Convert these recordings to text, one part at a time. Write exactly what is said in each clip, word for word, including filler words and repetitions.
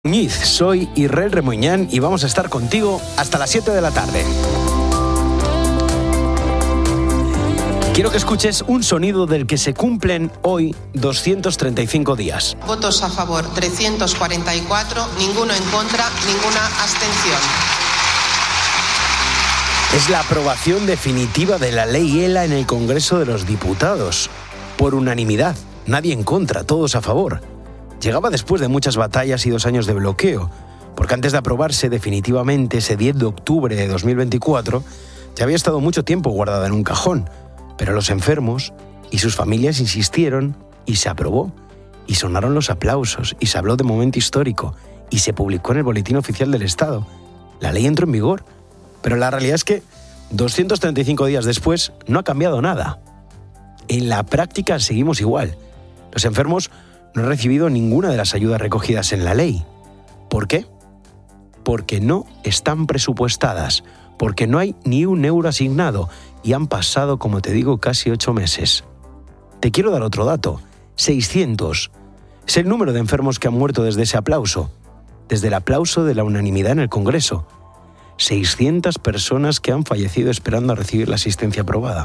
Muñiz, soy Israel Remuñán y vamos a estar contigo hasta las siete de la tarde. Quiero que escuches un sonido del que se cumplen hoy doscientos treinta y cinco días. Votos a favor trescientos cuarenta y cuatro, ninguno en contra, ninguna abstención. Es la aprobación definitiva de la ley ELA en el Congreso de los Diputados. Por unanimidad, nadie en contra, todos a favor. Llegaba después de muchas batallas y dos años de bloqueo, porque antes de aprobarse definitivamente ese diez de octubre de dos mil veinticuatro, ya había estado mucho tiempo guardada en un cajón. Pero los enfermos y sus familias insistieron y se aprobó. Y sonaron los aplausos y se habló de momento histórico y se publicó en el Boletín Oficial del Estado. La ley entró en vigor, pero la realidad es que doscientos treinta y cinco días después no ha cambiado nada. En la práctica seguimos igual. Los enfermos no han recibido ninguna de las ayudas recogidas en la ley. ¿Por qué? Porque no están presupuestadas, porque no hay ni un euro asignado y han pasado, como te digo, casi ocho meses. Te quiero dar otro dato. seiscientos. Es el número de enfermos que han muerto desde ese aplauso, desde el aplauso de la unanimidad en el Congreso. seiscientas personas que han fallecido esperando a recibir la asistencia aprobada.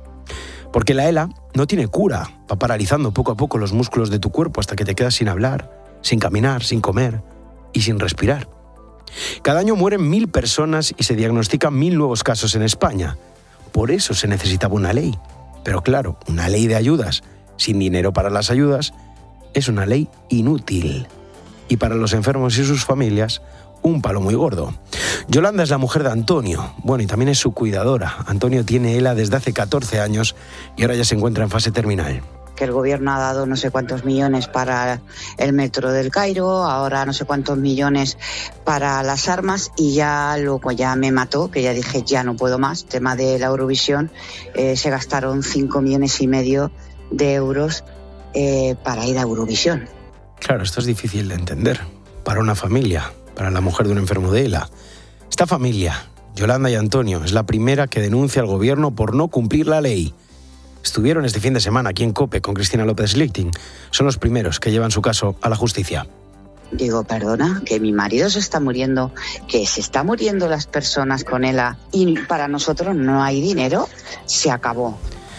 Porque la ELA no tiene cura, va paralizando poco a poco los músculos de tu cuerpo hasta que te quedas sin hablar, sin caminar, sin comer y sin respirar. Cada año mueren mil personas y se diagnostican mil nuevos casos en España. Por eso se necesitaba una ley. Pero claro, una ley de ayudas sin dinero para las ayudas es una ley inútil. Y para los enfermos y sus familias, un palo muy gordo. Yolanda es la mujer de Antonio, bueno, y también es su cuidadora. Antonio tiene ELA desde hace catorce años y ahora ya se encuentra en fase terminal. Que el gobierno ha dado no sé cuántos millones para el metro del Cairo, ahora no sé cuántos millones para las armas y ya luego ya me mató, que ya dije ya no puedo más. Tema de la Eurovisión, eh, se gastaron cinco millones y medio de euros eh, para ir a Eurovisión. Claro, esto es difícil de entender para una familia, para la mujer de un enfermo de ELA. Esta familia, Yolanda y Antonio, es la primera que denuncia al gobierno por no cumplir la ley. Estuvieron este fin de semana aquí en COPE con Cristina López Lichting. Son los primeros que llevan su caso a la justicia. Digo, perdona, que mi marido se está muriendo, que se está muriendo las personas con ELA y para nosotros no hay dinero, se acabó.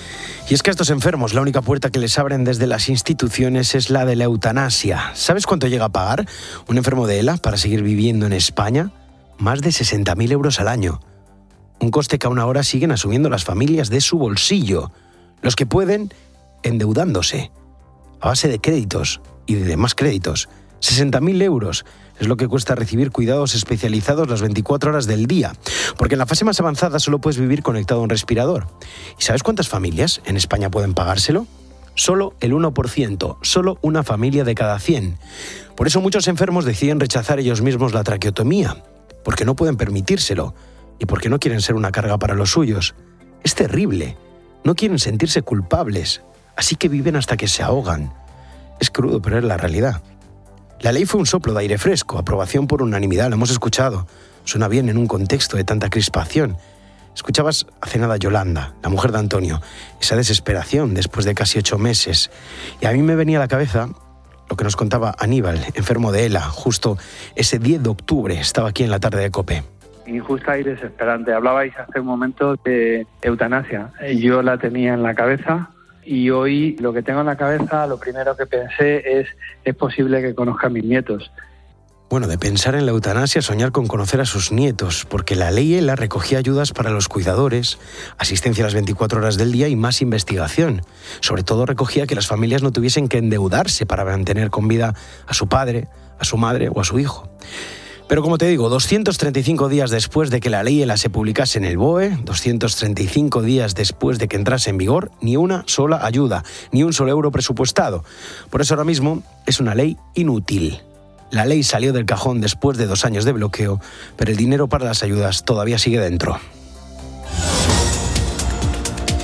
Y es que a estos enfermos la única puerta que les abren desde las instituciones es la de la eutanasia. ¿Sabes cuánto llega a pagar un enfermo de ELA para seguir viviendo en España? Más de sesenta mil euros al año. Un coste que aún ahora siguen asumiendo las familias de su bolsillo. Los que pueden, endeudándose, a base de créditos y de demás créditos. sesenta mil euros es lo que cuesta recibir cuidados especializados las veinticuatro horas del día, porque en la fase más avanzada solo puedes vivir conectado a un respirador. ¿Y sabes cuántas familias en España pueden pagárselo? Solo el uno por ciento, solo una familia de cada cien. Por eso muchos enfermos deciden rechazar ellos mismos la traqueotomía, porque no pueden permitírselo y porque no quieren ser una carga para los suyos. Es terrible. No quieren sentirse culpables, así que viven hasta que se ahogan. Es crudo, pero es la realidad. La ley fue un soplo de aire fresco, aprobación por unanimidad, lo hemos escuchado. Suena bien en un contexto de tanta crispación. Escuchabas hace nada a Yolanda, la mujer de Antonio, esa desesperación después de casi ocho meses. Y a mí me venía a la cabeza lo que nos contaba Aníbal, enfermo de ELA, justo ese diez de octubre, estaba aquí en la tarde de COPE. Injusta y desesperante. Hablabais hace un momento de eutanasia. Yo la tenía en la cabeza y hoy lo que tengo en la cabeza, lo primero que pensé es, es posible que conozca a mis nietos. Bueno, de pensar en la eutanasia, soñar con conocer a sus nietos, porque la ley ELA recogía ayudas para los cuidadores, asistencia a las veinticuatro horas del día y más investigación. Sobre todo recogía que las familias no tuviesen que endeudarse para mantener con vida a su padre, a su madre o a su hijo. Pero como te digo, doscientos treinta y cinco días después de que la ley ELA se publicase en el B O E, doscientos treinta y cinco días después de que entrase en vigor, ni una sola ayuda, ni un solo euro presupuestado. Por eso ahora mismo es una ley inútil. La ley salió del cajón después de dos años de bloqueo, pero el dinero para las ayudas todavía sigue dentro.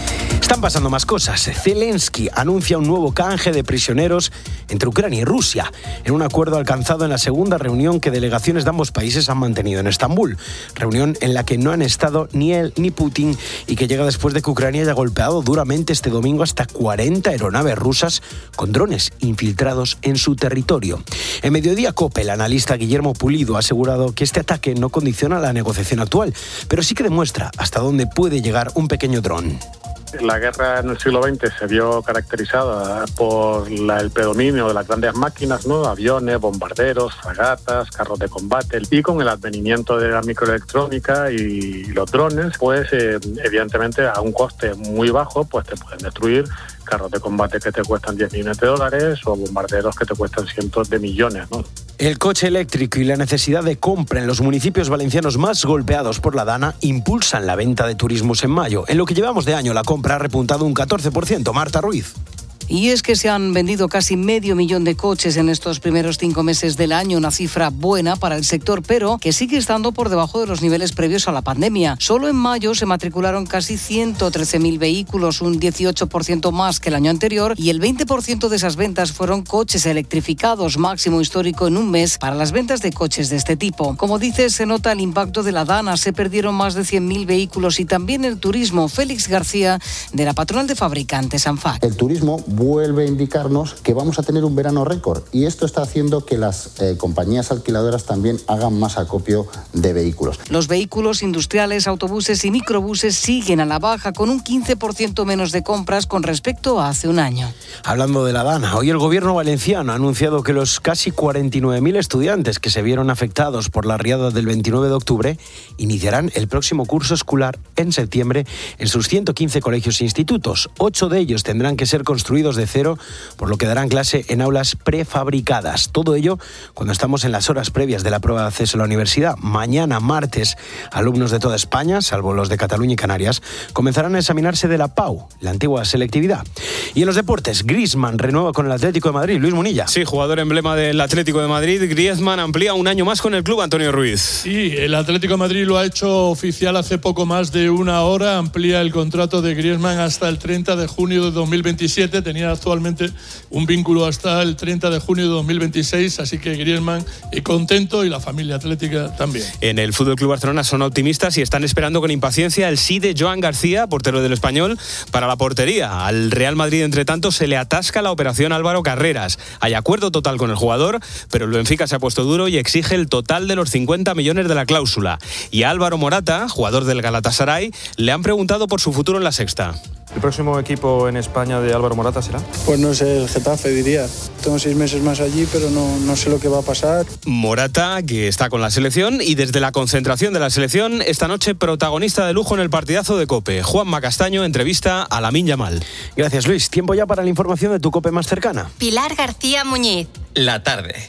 Están pasando más cosas. Zelensky anuncia un nuevo canje de prisioneros entre Ucrania y Rusia, en un acuerdo alcanzado en la segunda reunión que delegaciones de ambos países han mantenido en Estambul. Reunión en la que no han estado ni él ni Putin y que llega después de que Ucrania haya golpeado duramente este domingo hasta cuarenta aeronaves rusas con drones infiltrados en su territorio. En Mediodía COPE, el analista Guillermo Pulido ha asegurado que este ataque no condiciona la negociación actual, pero sí que demuestra hasta dónde puede llegar un pequeño dron. La guerra en el siglo veinte se vio caracterizada por la, el predominio de las grandes máquinas, ¿no? Aviones, bombarderos, fragatas, carros de combate, y con el advenimiento de la microelectrónica y los drones, pues eh, evidentemente a un coste muy bajo, pues te pueden destruir carros de combate que te cuestan diez millones de dólares o bombarderos que te cuestan cientos de millones, ¿no? El coche eléctrico y la necesidad de compra en los municipios valencianos más golpeados por la Dana impulsan la venta de turismos en mayo. En lo que llevamos de año, la compra ha repuntado un catorce por ciento. Marta Ruiz. Y es que se han vendido casi medio millón de coches en estos primeros cinco meses del año, una cifra buena para el sector, pero que sigue estando por debajo de los niveles previos a la pandemia. Solo en mayo se matricularon casi ciento trece mil vehículos, un dieciocho por ciento más que el año anterior, y el veinte por ciento de esas ventas fueron coches electrificados, máximo histórico en un mes para las ventas de coches de este tipo. Como dices, se nota el impacto de la Dana, se perdieron más de cien mil vehículos y también el turismo. Félix García, de la patronal de fabricantes ANFAC. El turismo vuelve a indicarnos que vamos a tener un verano récord y esto está haciendo que las eh, compañías alquiladoras también hagan más acopio de vehículos. Los vehículos industriales, autobuses y microbuses siguen a la baja con un quince por ciento menos de compras con respecto a hace un año. Hablando de la Dana, hoy el gobierno valenciano ha anunciado que los casi cuarenta y nueve mil estudiantes que se vieron afectados por la riada del veintinueve de octubre iniciarán el próximo curso escolar en septiembre en sus ciento quince colegios e institutos. Ocho de ellos tendrán que ser construidos de cero, por lo que darán clase en aulas prefabricadas. Todo ello cuando estamos en las horas previas de la prueba de acceso a la universidad. Mañana, martes, alumnos de toda España, salvo los de Cataluña y Canarias, comenzarán a examinarse de la P A U, la antigua selectividad. Y en los deportes, Griezmann renueva con el Atlético de Madrid. Luis Munilla. Sí, jugador emblema del Atlético de Madrid. Griezmann amplía un año más con el club. Antonio Ruiz. Sí, el Atlético de Madrid lo ha hecho oficial hace poco más de una hora. Amplía el contrato de Griezmann hasta el treinta de junio de dos mil veintisiete. Tenía actualmente un vínculo hasta el treinta de junio de dos mil veintiséis, así que Griezmann eh, contento y la familia atlética también. En el F C Barcelona son optimistas y están esperando con impaciencia el sí de Joan García, portero del Español, para la portería. Al Real Madrid, entre tanto, se le atasca la operación Álvaro Carreras. Hay acuerdo total con el jugador, pero el Benfica se ha puesto duro y exige el total de los cincuenta millones de la cláusula. Y a Álvaro Morata, jugador del Galatasaray, le han preguntado por su futuro en la Sexta. ¿El próximo equipo en España de Álvaro Morata será? Pues no sé, el Getafe diría. Tengo seis meses más allí, pero no, no sé lo que va a pasar. Morata, que está con la selección y desde la concentración de la selección, esta noche protagonista de lujo en el partidazo de COPE. Juanma Castaño entrevista a Lamine Yamal. Gracias, Luis. Tiempo ya para la información de tu COPE más cercana. Pilar García Muñiz. La tarde.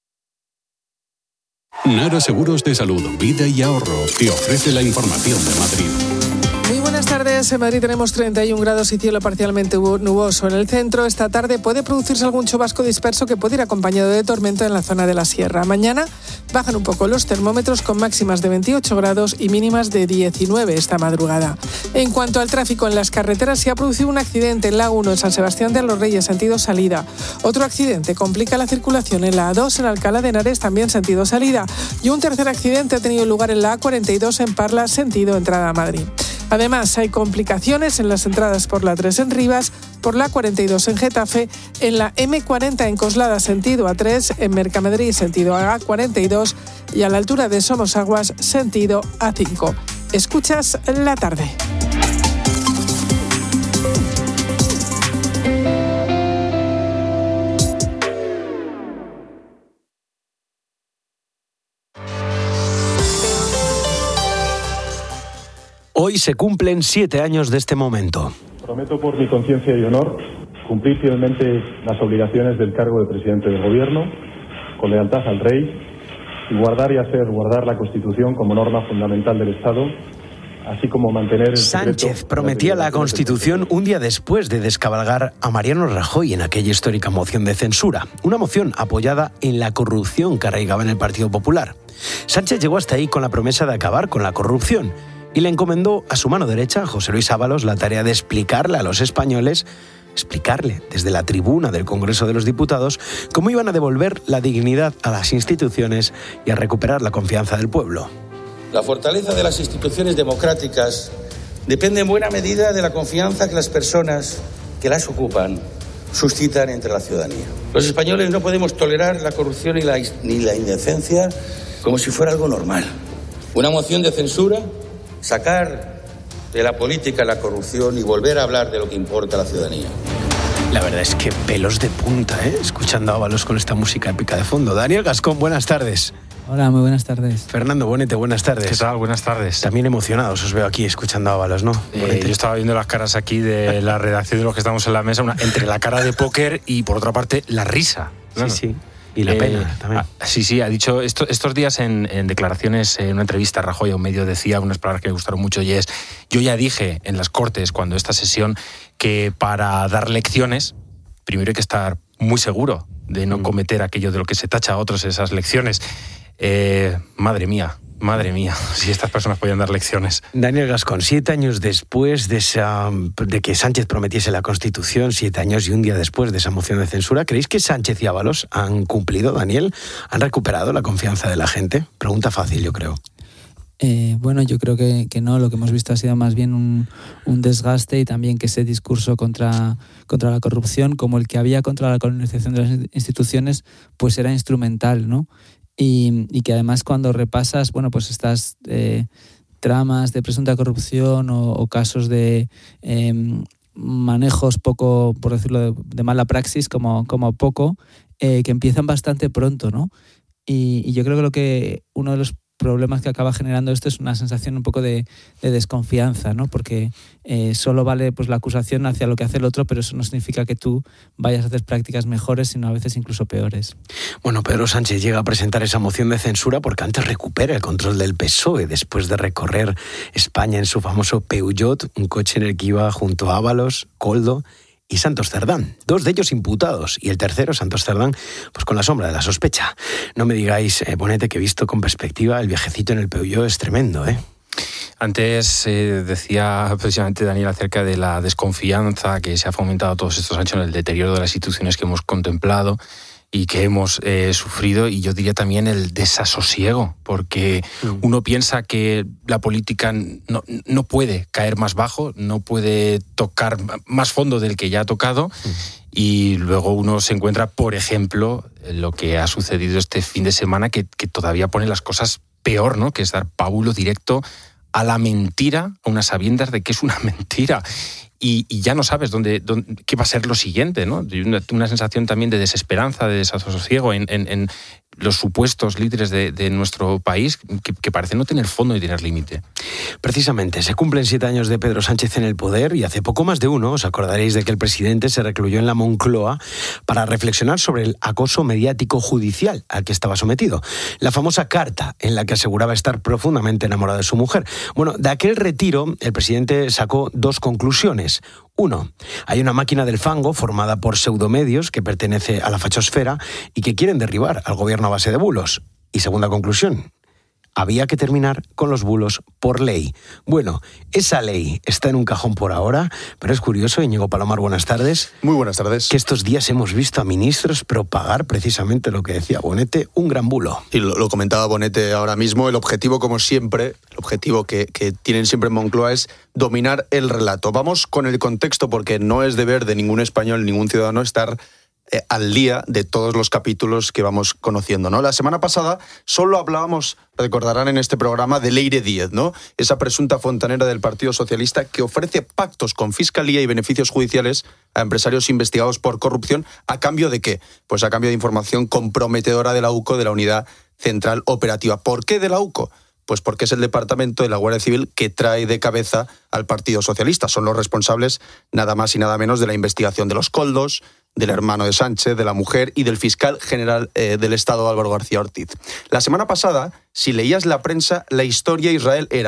Nara Seguros de Salud, Vida y Ahorro te ofrece la información de Madrid. Muy buenas tardes. En Madrid tenemos treinta y un grados y cielo parcialmente nuboso. En el centro, esta tarde puede producirse algún chubasco disperso que puede ir acompañado de tormenta en la zona de la sierra. Mañana bajan un poco los termómetros con máximas de veintiocho grados y mínimas de diecinueve esta madrugada. En cuanto al tráfico en las carreteras, se ha producido un accidente en la A uno en San Sebastián de los Reyes, sentido salida. Otro accidente complica la circulación en la A dos en Alcalá de Henares, también sentido salida. Y un tercer accidente ha tenido lugar en la A cuarenta y dos en Parla, sentido entrada a Madrid. Además, hay complicaciones en las entradas por la tres en Rivas, por la cuarenta y dos en Getafe, en la eme cuarenta en Coslada, sentido A tres, en Mercamadrid, sentido A cuarenta y dos y a la altura de Somosaguas, sentido A cinco. Escuchas La Tarde. Hoy se cumplen siete años de este momento. Prometo por mi conciencia y honor cumplir fielmente las obligaciones del cargo de presidente del Gobierno, con lealtad al Rey, y guardar y hacer guardar la Constitución como norma fundamental del Estado, así como mantener el Sánchez prometía la Constitución un día después de descabalgar a Mariano Rajoy en aquella histórica moción de censura, una moción apoyada en la corrupción que arraigaba en el Partido Popular. Sánchez llegó hasta ahí con la promesa de acabar con la corrupción, y le encomendó a su mano derecha, José Luis Ábalos, la tarea de explicarle a los españoles, explicarle desde la tribuna del Congreso de los Diputados, cómo iban a devolver la dignidad a las instituciones y a recuperar la confianza del pueblo. La fortaleza de las instituciones democráticas depende en buena medida de la confianza que las personas que las ocupan suscitan entre la ciudadanía. Los españoles no podemos tolerar la corrupción ni la, ni la indecencia como si fuera algo normal. Una moción de censura, sacar de la política la corrupción y volver a hablar de lo que importa a la ciudadanía. La verdad es que pelos de punta, ¿eh? Escuchando a Ábalos con esta música épica de fondo. Daniel Gascón, buenas tardes. Hola, muy buenas tardes. Fernando Bonete, buenas tardes. ¿Qué tal? Buenas tardes. También emocionados os veo aquí escuchando a Ábalos, ¿no? Eh, yo estaba viendo las caras aquí de la redacción de los que estamos en la mesa, una, entre la cara de póker y, por otra parte, la risa. Claro. Sí, sí. Y la pena eh, también. Ah, sí, sí, ha dicho esto, estos días en, en declaraciones, en una entrevista a Rajoy a un medio, decía unas palabras que me gustaron mucho, y es: yo ya dije en las Cortes, cuando esta sesión, que para dar lecciones, primero hay que estar muy seguro de no cometer aquello de lo que se tacha a otros esas lecciones. Eh, madre mía, madre mía, si estas personas podían dar lecciones. Daniel Gascón, siete años después de, esa, de que Sánchez prometiese la Constitución, siete años y un día después de esa moción de censura, ¿creéis que Sánchez y Ábalos han cumplido, Daniel? ¿Han recuperado la confianza de la gente? Pregunta fácil, yo creo. Eh, bueno, yo creo que, que no. Lo que hemos visto ha sido más bien un, un desgaste, y también que ese discurso contra, contra la corrupción, como el que había contra la colonización de las instituciones, pues era instrumental, ¿no? Y, y que además, cuando repasas, bueno, pues estas eh, tramas de presunta corrupción o, o casos de eh, manejos poco, por decirlo, de, de mala praxis, como, como poco, eh, que empiezan bastante pronto, ¿no? Y, y yo creo que lo que uno de los problemas que acaba generando esto es una sensación un poco de, de desconfianza, ¿no? Porque eh, solo vale, pues, la acusación hacia lo que hace el otro, pero eso no significa que tú vayas a hacer prácticas mejores, sino a veces incluso peores. Bueno, Pedro Sánchez llega a presentar esa moción de censura porque antes recupera el control del P S O E después de recorrer España en su famoso Peugeot, un coche en el que iba junto a Ábalos, Koldo y Santos Cerdán, dos de ellos imputados, y el tercero, Santos Cerdán, pues con la sombra de la sospecha. No me digáis, eh, Bonete, que visto con perspectiva, el viajecito en el Peugeot es tremendo, ¿eh? Antes eh, decía precisamente Daniel acerca de la desconfianza que se ha fomentado todos estos años en el deterioro de las instituciones que hemos contemplado y que hemos eh, sufrido, y yo diría también el desasosiego, porque mm. uno piensa que la política no, no puede caer más bajo, no puede tocar más fondo del que ya ha tocado, mm. y luego uno se encuentra, por ejemplo, lo que ha sucedido este fin de semana, que, que todavía pone las cosas peor, ¿no? Que es dar pábulo directo a la mentira, a unas sabiendas de que es una mentira. Y, y ya no sabes dónde, dónde qué va a ser lo siguiente, ¿no? Una, una sensación también de desesperanza, de desasosiego en, en, en los supuestos líderes de, de nuestro país, que, que parecen no tener fondo y tener límite. Precisamente, se cumplen siete años de Pedro Sánchez en el poder, y hace poco más de uno os acordaréis de que el presidente se recluyó en la Moncloa para reflexionar sobre el acoso mediático judicial al que estaba sometido. La famosa carta en la que aseguraba estar profundamente enamorado de su mujer. Bueno, de aquel retiro el presidente sacó dos conclusiones. Uno, hay una máquina del fango formada por pseudomedios que pertenece a la fachosfera y que quieren derribar al gobierno a base de bulos. Y segunda conclusión, había que terminar con los bulos por ley. Bueno, esa ley está en un cajón por ahora, pero es curioso, Íñigo Palomar, buenas tardes. Muy buenas tardes. Que estos días hemos visto a ministros propagar precisamente lo que decía Bonete, un gran bulo. Y lo, lo comentaba Bonete ahora mismo, el objetivo, como siempre, el objetivo que, que tienen siempre en Moncloa es dominar el relato. Vamos con el contexto, porque no es deber de ningún español, ningún ciudadano estar Eh, al día de todos los capítulos que vamos conociendo, ¿no? La semana pasada solo hablábamos, recordarán en este programa, de Leire Díez, ¿no? Esa presunta fontanera del Partido Socialista que ofrece pactos con Fiscalía y beneficios judiciales a empresarios investigados por corrupción. ¿A cambio de qué? Pues a cambio de información comprometedora de la U C O, de la Unidad Central Operativa. ¿Por qué de la U C O? Pues porque es el departamento de la Guardia Civil que trae de cabeza al Partido Socialista. Son los responsables, nada más y nada menos, de la investigación de los Koldos, del hermano de Sánchez, de la mujer y del fiscal general eh, del Estado, Álvaro García Ortiz. La semana pasada, si leías la prensa, la historia Israel era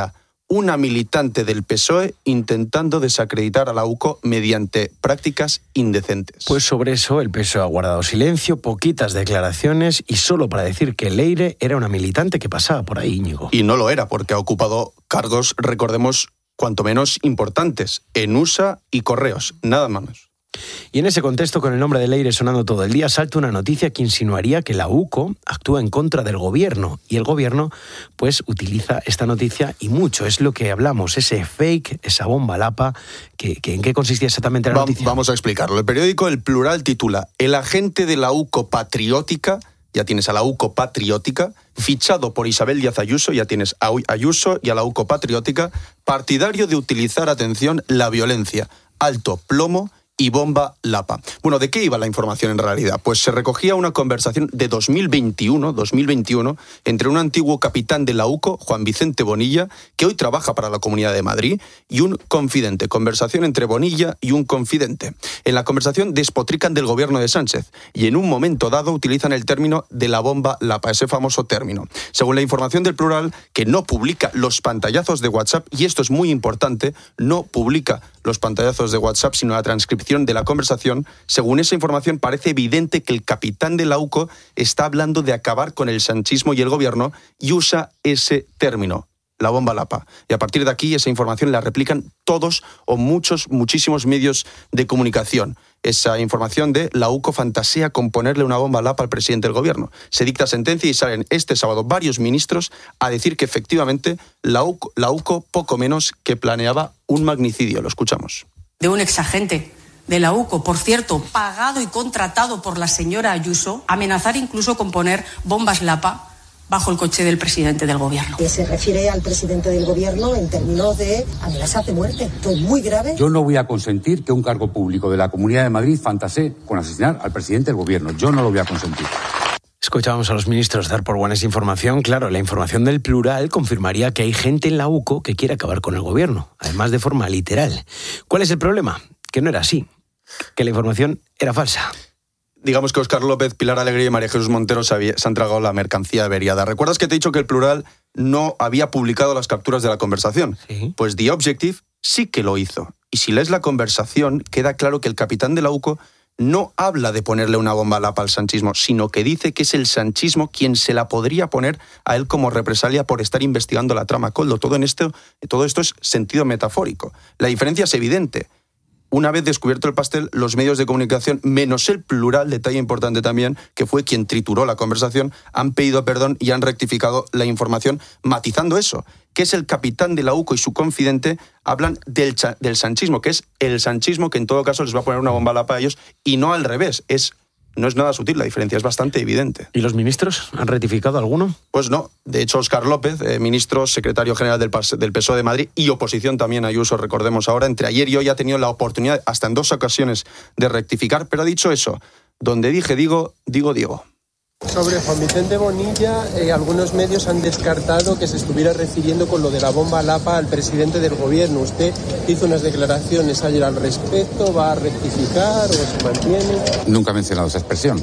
una militante del P S O E intentando desacreditar a la U C O mediante prácticas indecentes. Pues sobre eso el P S O E ha guardado silencio, poquitas declaraciones y solo para decir que Leire era una militante que pasaba por ahí, Íñigo. Y no lo era, porque ha ocupado cargos, recordemos, cuanto menos importantes, en U S A y Correos, nada menos. Y en ese contexto, con el nombre de Leire sonando todo el día, salta una noticia que insinuaría que la U C O actúa en contra del gobierno. Y el gobierno, pues, utiliza esta noticia y mucho. Es lo que hablamos, ese fake, esa bomba lapa. Que, que, ¿En qué consistía exactamente la Va, noticia? Vamos a explicarlo. El periódico El Plural titula: el agente de la U C O patriótica, ya tienes a la U C O patriótica, fichado por Isabel Díaz Ayuso, ya tienes a Ayuso y a la U C O patriótica, partidario de utilizar, atención, la violencia, alto plomo y bomba lapa. Bueno, ¿de qué iba la información en realidad? Pues se recogía una conversación de dos mil veintiuno, dos mil veintiuno entre un antiguo capitán de la U C O, Juan Vicente Bonilla, que hoy trabaja para la Comunidad de Madrid, y un confidente. Conversación entre Bonilla y un confidente. En la conversación despotrican del gobierno de Sánchez y en un momento dado utilizan el término de la bomba lapa, ese famoso término. Según la información del Plural, que no publica los pantallazos de WhatsApp, y esto es muy importante, no publica los pantallazos de WhatsApp, sino la transcripción de la conversación. Según esa información, parece evidente que el capitán de la U C O está hablando de acabar con el sanchismo y el gobierno y usa ese término, la bomba lapa. Y a partir de aquí, esa información la replican todos o muchos, muchísimos medios de comunicación. Esa información de la U C O fantasea con ponerle una bomba lapa al presidente del gobierno. Se dicta sentencia y salen este sábado varios ministros a decir que efectivamente la U C O, la U C O poco menos que planeaba un magnicidio. Lo escuchamos. De un exagente de la U C O, por cierto, pagado y contratado por la señora Ayuso, amenazar incluso con poner bombas lapa bajo el coche del presidente del gobierno. Que se refiere al presidente del gobierno en términos de amenazas de muerte. Esto es muy grave. Yo no voy a consentir que un cargo público de la Comunidad de Madrid fantasee con asesinar al presidente del gobierno. Yo no lo voy a consentir. Escuchábamos a los ministros dar por buena esa información. Claro, la información del Plural confirmaría que hay gente en la U C O que quiere acabar con el gobierno, además de forma literal. ¿Cuál es el problema? Que no era así, que la información era falsa. Digamos que Óscar López, Pilar Alegría y María Jesús Montero se, había, se han tragado la mercancía averiada. ¿Recuerdas que te he dicho que el Plural no había publicado las capturas de la conversación? Sí. Pues The Objective sí que lo hizo. Y si lees la conversación, queda claro que el capitán de la U C O no habla de ponerle una bomba lapa al sanchismo, sino que dice que es el sanchismo quien se la podría poner a él como represalia por estar investigando la trama Koldo. Todo, en esto, todo esto es sentido metafórico. La diferencia es evidente. Una vez descubierto el pastel, los medios de comunicación, menos el Plural, detalle importante también, que fue quien trituró la conversación, han pedido perdón y han rectificado la información, matizando eso, que es el capitán de la U C O y su confidente hablan del, cha- del sanchismo, que es el sanchismo que en todo caso les va a poner una bomba lapa a ellos, y no al revés. Es, no es nada sutil, la diferencia es bastante evidente. ¿Y los ministros han rectificado alguno? Pues no. De hecho, Óscar López, eh, ministro, secretario general del, del P S O E de Madrid y oposición también a Ayuso, recordemos ahora, entre ayer y hoy ha tenido la oportunidad, hasta en dos ocasiones, de rectificar, pero ha dicho eso: donde dije digo, digo digo. Sobre Juan Vicente Bonilla, eh, algunos medios han descartado que se estuviera refiriendo con lo de la bomba lapa al presidente del gobierno. Usted hizo unas declaraciones ayer al respecto, ¿va a rectificar o se mantiene? Nunca he mencionado esa expresión.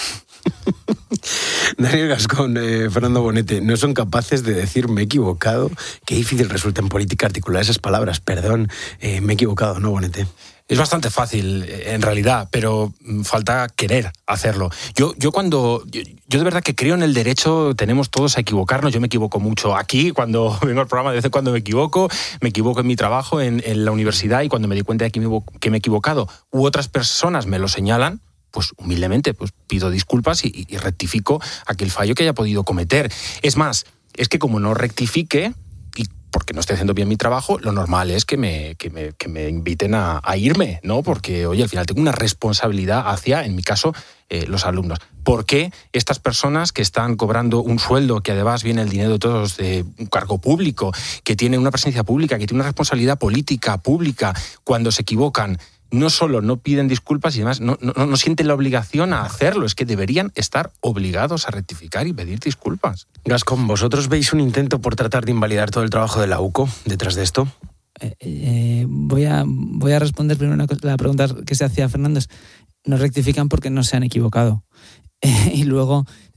Daniel Gascón, eh, Fernando Bonete, no son capaces de decir me he equivocado. Qué difícil resulta en política articular esas palabras. Perdón, eh, me he equivocado, ¿no, Bonete? Es bastante fácil, en realidad, pero falta querer hacerlo. Yo, yo cuando, yo, yo de verdad que creo en el derecho, tenemos todos a equivocarnos. Yo me equivoco mucho aquí, cuando vengo al programa de vez en cuando me equivoco, me equivoco en mi trabajo, en, en la universidad, y cuando me di cuenta de que me, que me he equivocado, u otras personas me lo señalan, pues humildemente pues pido disculpas y, y rectifico aquel fallo que haya podido cometer. Es más, es que como no rectifique, y porque no estoy haciendo bien mi trabajo, lo normal es que me, que me, que me inviten a, a irme, ¿no? Porque, oye, al final tengo una responsabilidad hacia, en mi caso, eh, los alumnos. ¿Por qué estas personas que están cobrando un sueldo, que además viene el dinero de todos, de un cargo público, que tienen una presencia pública, que tienen una responsabilidad política pública, cuando se equivocan, no solo no piden disculpas y además no, no, no sienten la obligación a hacerlo? Es que deberían estar obligados a rectificar y pedir disculpas. Gascón, ¿vosotros veis un intento por tratar de invalidar todo el trabajo de la U C O detrás de esto? Eh, eh, voy, a, voy a responder primero una cosa, la pregunta que se hacía Fernández. No rectifican porque no se han equivocado. Eh, y luego,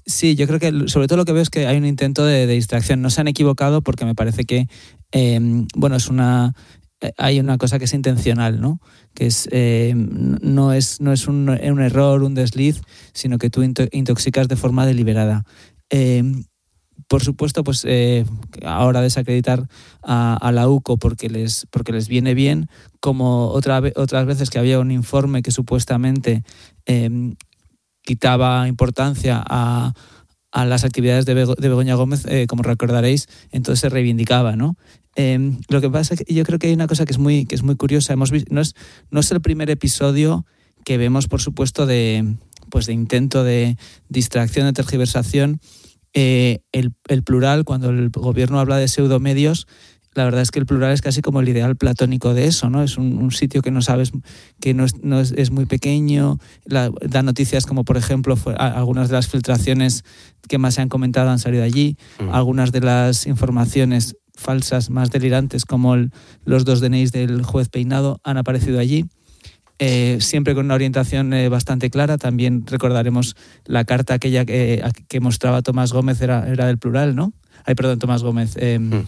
Sí, yo creo que sobre todo lo que veo es que hay un intento de, de distracción. No se han equivocado porque me parece que, eh, bueno, es una... hay una cosa que es intencional, ¿no? Que es eh, no es no es un, un error, un desliz, sino que tú intoxicas de forma deliberada. Eh, por supuesto, pues eh, ahora desacreditar a, a la U C O porque les porque les viene bien, como otra otras veces que había un informe que supuestamente eh, quitaba importancia a a las actividades de, Bego, de Begoña Gómez, eh, como recordaréis, entonces se reivindicaba, ¿no? Eh, lo que pasa es que yo creo que hay una cosa que es muy, que es muy curiosa. Hemos visto, no es, no es el primer episodio que vemos, por supuesto, de, pues de intento de distracción, de tergiversación. Eh, el, el plural, cuando el gobierno habla de pseudomedios, la verdad es que el plural es casi como el ideal platónico de eso, ¿no? Es un, un sitio que no sabes, que no es, no es, es muy pequeño, la, da noticias como, por ejemplo, fue, a, algunas de las filtraciones que más se han comentado han salido allí, mm. algunas de las informaciones falsas más delirantes, como el, los dos D N Is del juez Peinado, han aparecido allí. Eh, siempre con una orientación eh, bastante clara. También recordaremos la carta aquella que, que mostraba Tomás Gómez, era, era del plural, ¿no? Ay, perdón, Tomás Gómez. Eh, mm.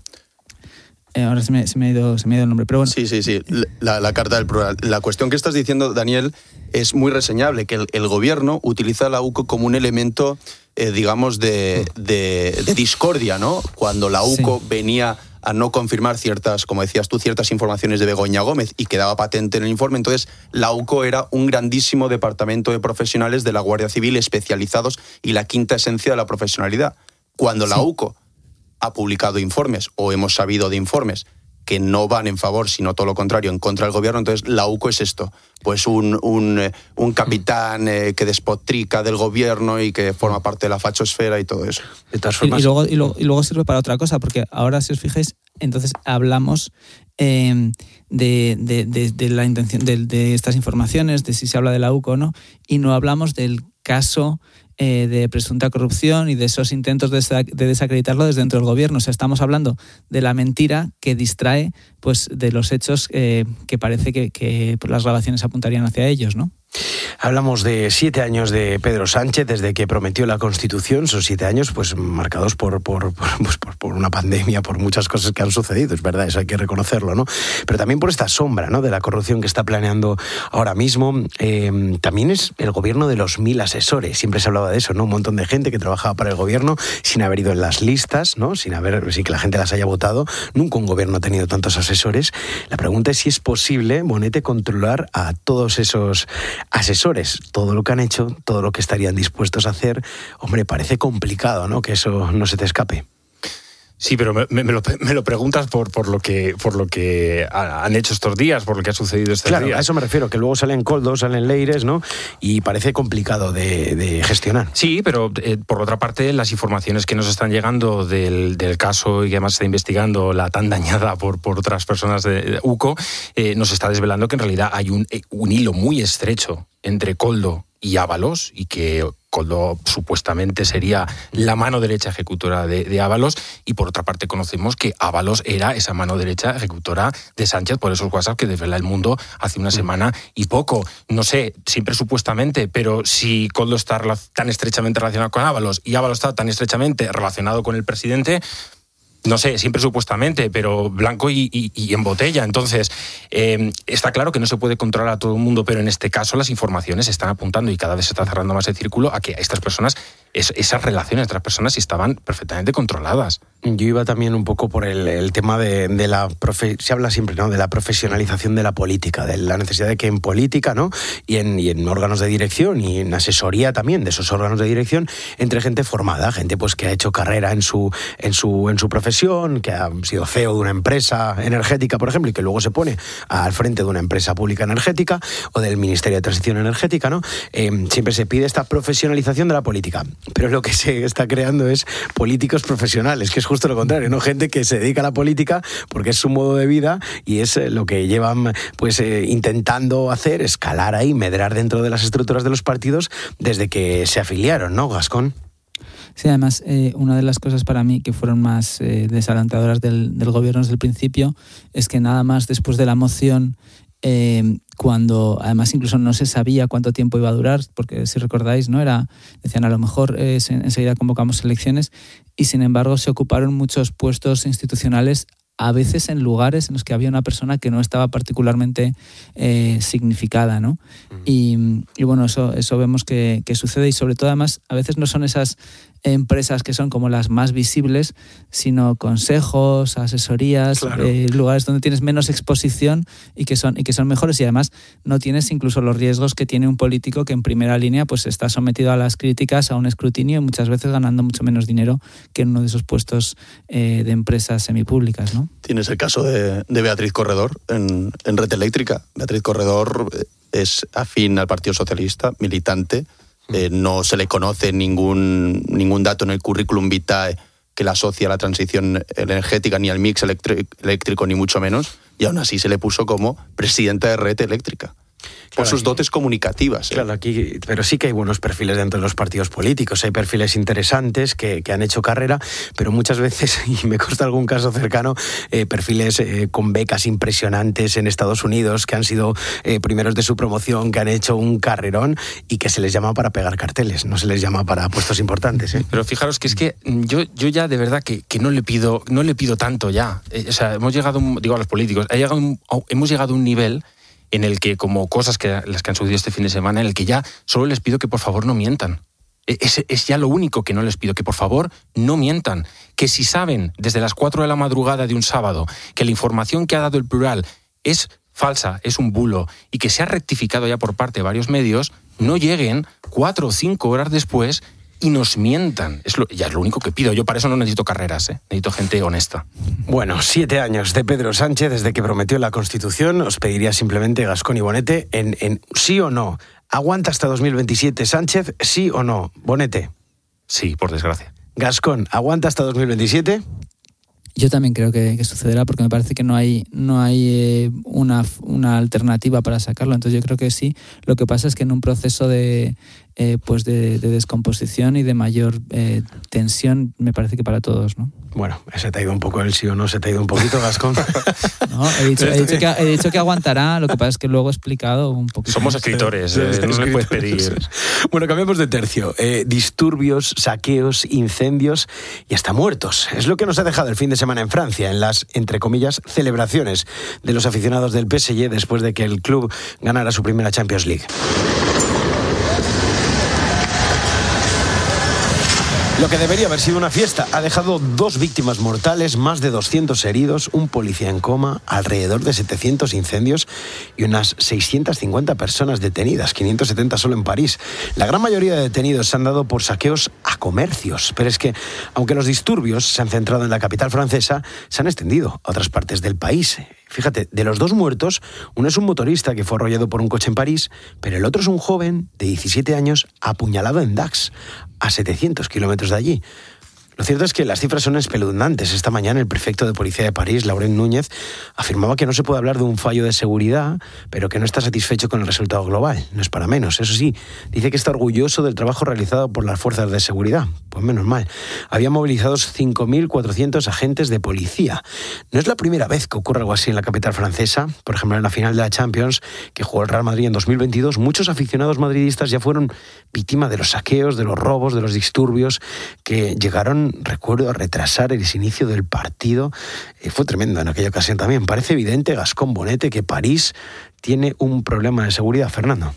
Eh, ahora se me, se, me ha ido, se me ha ido el nombre, pero bueno. Sí, sí, sí, la, la carta del plural. La cuestión que estás diciendo, Daniel, es muy reseñable, que el, el gobierno utiliza la U C O como un elemento, eh, digamos, de, de, de discordia, ¿no? Cuando la U C O sí. venía a no confirmar ciertas, como decías tú, ciertas informaciones de Begoña Gómez y quedaba patente en el informe, entonces la U C O era un grandísimo departamento de profesionales de la Guardia Civil especializados y la quinta esencia de la profesionalidad. Cuando la sí. U C O ha publicado informes, o hemos sabido de informes, que no van en favor, sino todo lo contrario, en contra del gobierno, entonces la U C O es esto, pues un, un, un capitán eh, que despotrica del gobierno y que forma parte de la fachosfera y todo eso. De todas formas, y, y, luego, y, luego, y luego sirve para otra cosa, porque ahora, si os fijáis, entonces hablamos eh, de, de, de, de la intención de, de estas informaciones, de si se habla de la U C O o no, y no hablamos del caso Eh, de presunta corrupción y de esos intentos de, de desacreditarlo desde dentro del gobierno. O sea, estamos hablando de la mentira que distrae pues, de los hechos eh, que parece que, que pues, las grabaciones apuntarían hacia ellos, ¿no? Hablamos de siete años de Pedro Sánchez desde que prometió la Constitución. Son siete años pues marcados por, por, por, pues, por, por una pandemia, por muchas cosas que han sucedido, es verdad, eso hay que reconocerlo, ¿no? Pero también por esta sombra, ¿no?, de la corrupción que está planeando ahora mismo. Eh, también es el gobierno de los mil asesores. Siempre se hablaba de eso, ¿no? Un montón de gente que trabajaba para el gobierno sin haber ido en las listas, ¿no? Sin haber, sin que la gente las haya votado. Nunca un gobierno ha tenido tantos asesores. La pregunta es si es posible, Bonete, controlar a todos esos asesores, todo lo que han hecho, todo lo que estarían dispuestos a hacer. Hombre, parece complicado, ¿no?, que eso no se te escape. Sí, pero me, me, lo, me lo preguntas por, por, lo que, por lo que han hecho estos días, por lo que ha sucedido estos claro, días. Claro, a eso me refiero, que luego salen coldos, salen leires, ¿no? Y parece complicado de, de gestionar. Sí, pero eh, por otra parte, las informaciones que nos están llegando del, del caso y que además se está investigando la tan dañada por, por otras personas de, de U C O, eh, nos está desvelando que en realidad hay un, un hilo muy estrecho entre Koldo y Ábalos, y que Koldo supuestamente sería la mano derecha ejecutora de, de Ábalos, y por otra parte conocemos que Ábalos era esa mano derecha ejecutora de Sánchez por esos WhatsApp que desvela El Mundo hace una semana y poco. No sé, siempre supuestamente, pero si Koldo está tan estrechamente relacionado con Ábalos y Ábalos está tan estrechamente relacionado con el presidente, no sé, siempre supuestamente, pero blanco y, y, y en botella. Entonces, eh, está claro que no se puede controlar a todo el mundo, pero en este caso las informaciones están apuntando y cada vez se está cerrando más el círculo a que estas personas, es, esas relaciones entre las personas estaban perfectamente controladas. Yo iba también un poco por el, el tema de, de la... Profe, se habla siempre, ¿no?, de la profesionalización de la política, de la necesidad de que en política, ¿no?, y en, y en órganos de dirección y en asesoría también de esos órganos de dirección, entre gente formada, gente pues que ha hecho carrera en su, en su, en su profesión, que ha sido C E O de una empresa energética, por ejemplo, y que luego se pone al frente de una empresa pública energética o del Ministerio de Transición Energética, ¿no? Eh, siempre se pide esta profesionalización de la política, pero lo que se está creando es políticos profesionales, que es justo lo contrario, ¿no? Gente que se dedica a la política porque es su modo de vida y es lo que llevan pues eh, intentando hacer, escalar ahí, medrar dentro de las estructuras de los partidos desde que se afiliaron, ¿no, Gascón? Sí, además, eh, una de las cosas para mí que fueron más eh, desalentadoras del, del gobierno desde el principio es que nada más después de la moción eh, cuando además incluso no se sabía cuánto tiempo iba a durar, porque si recordáis, ¿no? Era, decían a lo mejor eh, enseguida convocamos elecciones, y sin embargo se ocuparon muchos puestos institucionales, a veces en lugares en los que había una persona que no estaba particularmente eh, significada, ¿no? Uh-huh. Y, y bueno, eso, eso vemos que, que sucede, y sobre todo además a veces no son esas empresas que son como las más visibles, sino consejos, asesorías, claro. eh, lugares donde tienes menos exposición y que son y que son mejores, y además no tienes incluso los riesgos que tiene un político que en primera línea pues está sometido a las críticas, a un escrutinio, y muchas veces ganando mucho menos dinero que en uno de esos puestos eh, de empresas semipúblicas, ¿no? Tienes el caso de, de Beatriz Corredor en, en Red Eléctrica. Beatriz Corredor es afín al Partido Socialista, militante. Eh, no se le conoce ningún, ningún dato en el currículum vitae que la asocie a la transición energética, ni al mix eléctrico, ni mucho menos, y aún así se le puso como presidenta de Red Eléctrica. Por claro, sus aquí, dotes comunicativas. ¿eh? Claro, aquí, pero sí que hay buenos perfiles dentro de los partidos políticos. Hay perfiles interesantes que, que han hecho carrera, pero muchas veces, y me consta algún caso cercano, eh, perfiles eh, con becas impresionantes en Estados Unidos, que han sido eh, primeros de su promoción, que han hecho un carrerón y que se les llama para pegar carteles, no se les llama para puestos importantes. ¿eh? Pero fijaros que es que yo, yo ya de verdad que, que no le pido no le pido tanto ya. Eh, o sea, hemos llegado, digo a los políticos, ha llegado un, hemos llegado a un nivel en el que, como cosas que las que han sucedido este fin de semana, en el que ya solo les pido que por favor no mientan. Es, es ya lo único que no les pido, que por favor no mientan. Que si saben desde las cuatro de la madrugada de un sábado que la información que ha dado el Plural es falsa, es un bulo, y que se ha rectificado ya por parte de varios medios, no lleguen cuatro o cinco horas después y nos mientan. Es lo, ya es lo único que pido. Yo para eso no necesito carreras, ¿eh? Necesito gente honesta. Bueno, siete años de Pedro Sánchez desde que prometió la Constitución. Os pediría simplemente, Gascón y Bonete, en, en sí o no. ¿Aguanta hasta dos mil veintisiete Sánchez, sí o no? Bonete. Sí, por desgracia. Gascón, ¿aguanta hasta dos mil veintisiete? Yo también creo que, que sucederá, porque me parece que no hay no hay eh, una, una alternativa para sacarlo. Entonces yo creo que sí. Lo que pasa es que en un proceso de eh, pues de, de descomposición y de mayor eh, tensión, me parece que para todos, ¿no? Bueno, se te ha ido un poco el sí o no, se te ha ido un poquito, Gascón. No, he dicho, he, dicho que, he dicho que aguantará, lo que pasa es que luego he explicado un poquito. Somos escritores, eh, no le puedes pedir. Bueno, cambiamos de tercio. Eh, disturbios, saqueos, incendios y hasta muertos. Es lo que nos ha dejado el fin de semana en Francia, en las, entre comillas, celebraciones de los aficionados del P S G después de que el club ganara su primera Champions League. Lo que debería haber sido una fiesta ha dejado dos víctimas mortales, más de doscientos heridos, un policía en coma, alrededor de setecientos incendios y unas seiscientas cincuenta personas detenidas, quinientos setenta solo en París. La gran mayoría de detenidos se han dado por saqueos a comercios, pero es que, aunque los disturbios se han centrado en la capital francesa, se han extendido a otras partes del país. Fíjate, de los dos muertos, uno es un motorista que fue arrollado por un coche en París, pero el otro es un joven de diecisiete años apuñalado en Dax, a setecientos kilómetros de allí. Lo cierto es que las cifras son espeluznantes. Esta mañana el prefecto de policía de París, Laurent Núñez, afirmaba que no se puede hablar de un fallo de seguridad, pero que no está satisfecho con el resultado global. No es para menos. Eso sí, dice que está orgulloso del trabajo realizado por las fuerzas de seguridad. Pues menos mal. Había movilizados cinco mil cuatrocientos agentes de policía. No es la primera vez que ocurre algo así en la capital francesa. Por ejemplo, en la final de la Champions, que jugó el Real Madrid en dos mil veintidós, muchos aficionados madridistas ya fueron víctimas de los saqueos, de los robos, de los disturbios que llegaron, recuerdo, a retrasar el inicio del partido. Eh, fue tremendo en aquella ocasión también. Parece evidente, Gascón, Bonete, que París tiene un problema de seguridad. Fernando.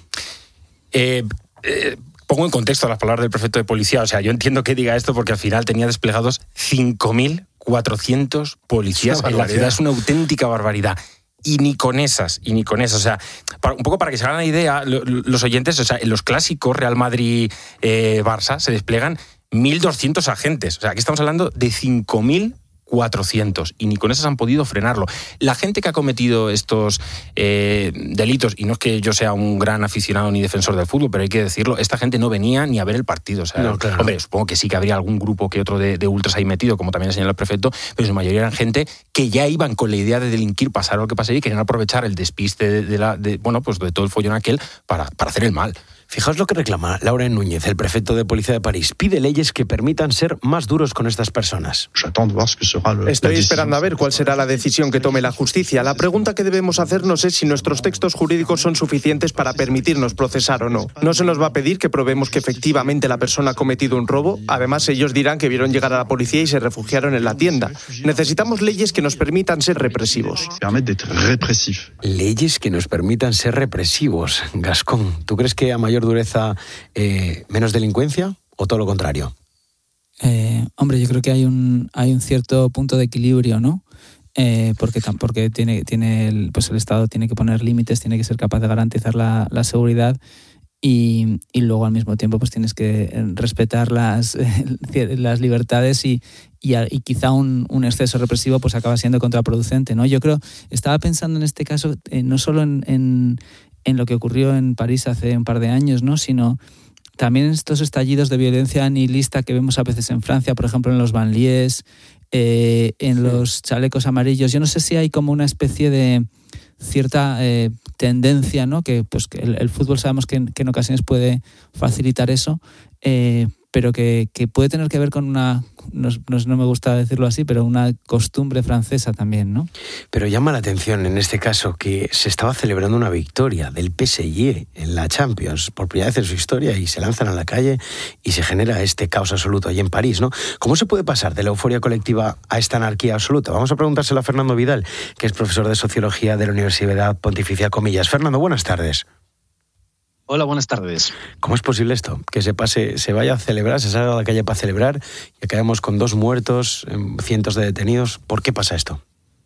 Eh, eh, pongo en contexto las palabras del prefecto de policía. O sea, yo entiendo que diga esto porque al final tenía desplegados cinco mil cuatrocientos policías en la ciudad. Es una auténtica barbaridad. Y ni con esas, y ni con esas. O sea, para, un poco para que se hagan la idea, lo, los oyentes, o sea, en los clásicos Real Madrid-Barça eh, se desplegan mil doscientos agentes. O sea, aquí estamos hablando de cinco mil cuatrocientos, y ni con esas han podido frenarlo. La gente que ha cometido estos eh, delitos, y no es que yo sea un gran aficionado ni defensor del fútbol, pero hay que decirlo, esta gente no venía ni a ver el partido. O sea, no, claro. Hombre, supongo que sí que habría algún grupo que otro de, de ultras ahí metido, como también ha señalado el prefecto, pero su mayoría eran gente que ya iban con la idea de delinquir, pasar lo que pasara, y querían aprovechar el despiste de, de la, de, bueno, pues de todo el follón aquel para, para hacer el mal. Fijaos lo que reclama Laurent Núñez, el prefecto de policía de París. Pide leyes que permitan ser más duros con estas personas. Estoy esperando a ver cuál será la decisión que tome la justicia. La pregunta que debemos hacernos es si nuestros textos jurídicos son suficientes para permitirnos procesar o no. No se nos va a pedir que probemos que efectivamente la persona ha cometido un robo. Además, ellos dirán que vieron llegar a la policía y se refugiaron en la tienda. Necesitamos leyes que nos permitan ser represivos. Leyes que nos permitan ser represivos. Gascón, ¿tú crees que a mayor dureza eh, menos delincuencia o todo lo contrario? Eh, hombre, yo creo que hay un hay un cierto punto de equilibrio, ¿no? Eh, porque porque tiene tiene el, pues el Estado tiene que poner límites, tiene que ser capaz de garantizar la, la seguridad. Y, y luego al mismo tiempo pues tienes que respetar las, eh, las libertades y, y, y quizá un, un exceso represivo pues acaba siendo contraproducente, ¿no? Yo creo, estaba pensando en este caso eh, no solo en, en, en lo que ocurrió en París hace un par de años, ¿no? Sino también en estos estallidos de violencia nihilista que vemos a veces en Francia, por ejemplo en los banlieues, eh, en sí. los chalecos amarillos. Yo no sé si hay como una especie de cierta eh, tendencia, ¿no? Que pues que el, el fútbol sabemos que, que en ocasiones puede facilitar eso, eh, pero que, que puede tener que ver con una, no, no, no me gusta decirlo así, pero una costumbre francesa también, ¿no? Pero llama la atención en este caso que se estaba celebrando una victoria del P S G en la Champions por primera vez en su historia y se lanzan a la calle y se genera este caos absoluto allí en París, ¿no? ¿Cómo se puede pasar de la euforia colectiva a esta anarquía absoluta? Vamos a preguntárselo a Fernando Vidal, que es profesor de Sociología de la Universidad Pontificia Comillas. Fernando, buenas tardes. Hola, buenas tardes. ¿Cómo es posible esto? Que se pase, se vaya a celebrar, se salga a la calle para celebrar y acabemos con dos muertos, cientos de detenidos. ¿Por qué pasa esto?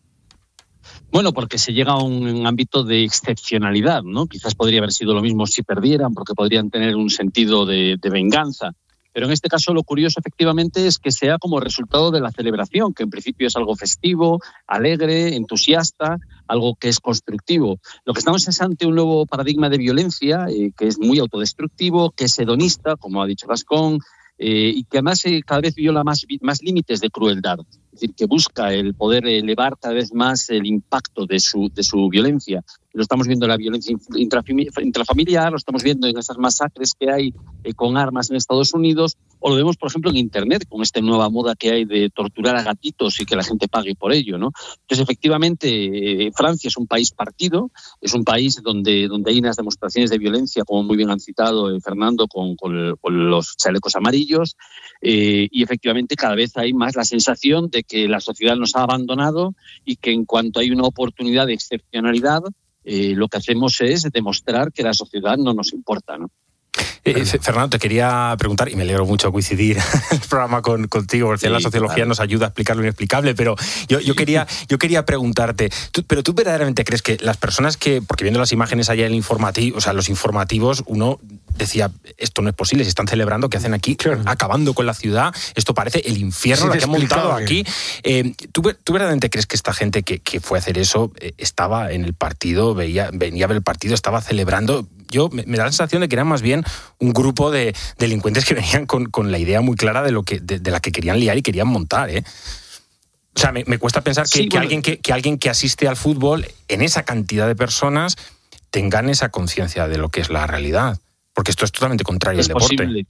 Bueno, porque se llega a un ámbito de excepcionalidad, ¿no? Quizás podría haber sido lo mismo si perdieran, porque podrían tener un sentido de, de venganza. Pero en este caso lo curioso efectivamente es que sea como resultado de la celebración, que en principio es algo festivo, alegre, entusiasta, algo que es constructivo. Lo que estamos es ante un nuevo paradigma de violencia eh, que es muy autodestructivo, que es hedonista, como ha dicho Gascón, eh, y que además eh, cada vez viola más, más límites de crueldad. Es decir, que busca el poder elevar cada vez más el impacto de su, de su violencia. Lo estamos viendo en la violencia intrafamiliar, lo estamos viendo en esas masacres que hay eh, con armas en Estados Unidos, o lo vemos, por ejemplo, en Internet, con esta nueva moda que hay de torturar a gatitos y que la gente pague por ello, ¿no? Entonces, efectivamente, eh, Francia es un país partido, es un país donde, donde hay unas demostraciones de violencia, como muy bien han citado eh, Fernando, con, con, con los chalecos amarillos, eh, y efectivamente cada vez hay más la sensación de que la sociedad nos ha abandonado y que en cuanto hay una oportunidad de excepcionalidad, eh, lo que hacemos es demostrar que la sociedad no nos importa, ¿no? Eh, Fernando, te quería preguntar, y me alegro mucho coincidir el programa con, contigo, porque sí, la sociología claro. nos ayuda a explicar lo inexplicable, pero yo, yo, quería, yo quería preguntarte, ¿tú, pero tú verdaderamente crees que las personas que, porque viendo las imágenes allá en el informativo, o sea, los informativos, uno decía, esto no es posible, se están celebrando, ¿qué hacen aquí? Claro. Acabando con la ciudad, esto parece el infierno, sí, lo que han montado aquí. Eh, ¿tú, ¿Tú verdaderamente crees que esta gente que, que fue a hacer eso eh, estaba en el partido, veía, venía a ver el partido, estaba celebrando? Yo me, me da la sensación de que eran más bien un grupo de delincuentes que venían con, con la idea muy clara de lo que de, de la que querían liar y querían montar, ¿eh? O sea, me, me cuesta pensar que, sí, que, bueno. alguien que, que alguien que asiste al fútbol, en esa cantidad de personas, tengan esa conciencia de lo que es la realidad. Porque esto es totalmente contrario es al deporte. Posible.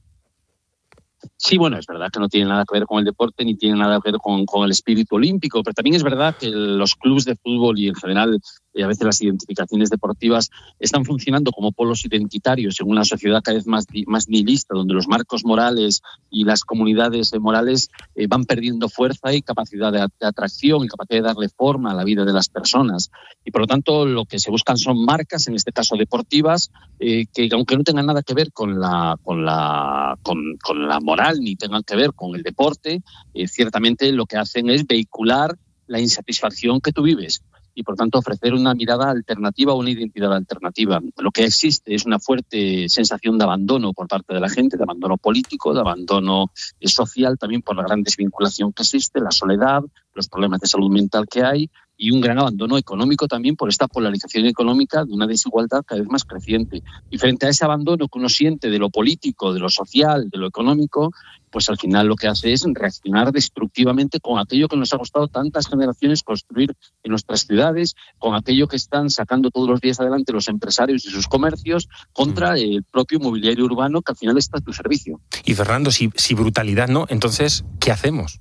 Sí, bueno, es verdad que no tiene nada que ver con el deporte ni tiene nada que ver con, con el espíritu olímpico, pero también es verdad que los clubes de fútbol y en general y a veces las identificaciones deportivas están funcionando como polos identitarios en una sociedad cada vez más, más nihilista, donde los marcos morales y las comunidades morales eh, van perdiendo fuerza y capacidad de, de atracción y capacidad de darle forma a la vida de las personas. Y por lo tanto lo que se buscan son marcas, en este caso deportivas, eh, que aunque no tengan nada que ver con la, con la, con, con la moral ni tengan que ver con el deporte, eh, ciertamente lo que hacen es vehicular la insatisfacción que tú vives y por tanto ofrecer una mirada alternativa o una identidad alternativa. Lo que existe es una fuerte sensación de abandono por parte de la gente, de abandono político, de abandono social, también por la gran desvinculación que existe, la soledad, los problemas de salud mental que hay y un gran abandono económico también por esta polarización económica de una desigualdad cada vez más creciente. Y frente a ese abandono que uno siente de lo político, de lo social, de lo económico, pues al final lo que hace es reaccionar destructivamente con aquello que nos ha costado tantas generaciones construir en nuestras ciudades, con aquello que están sacando todos los días adelante los empresarios y sus comercios contra el propio mobiliario urbano que al final está a tu servicio. Y Fernando, si, si brutalidad no, entonces, ¿qué hacemos?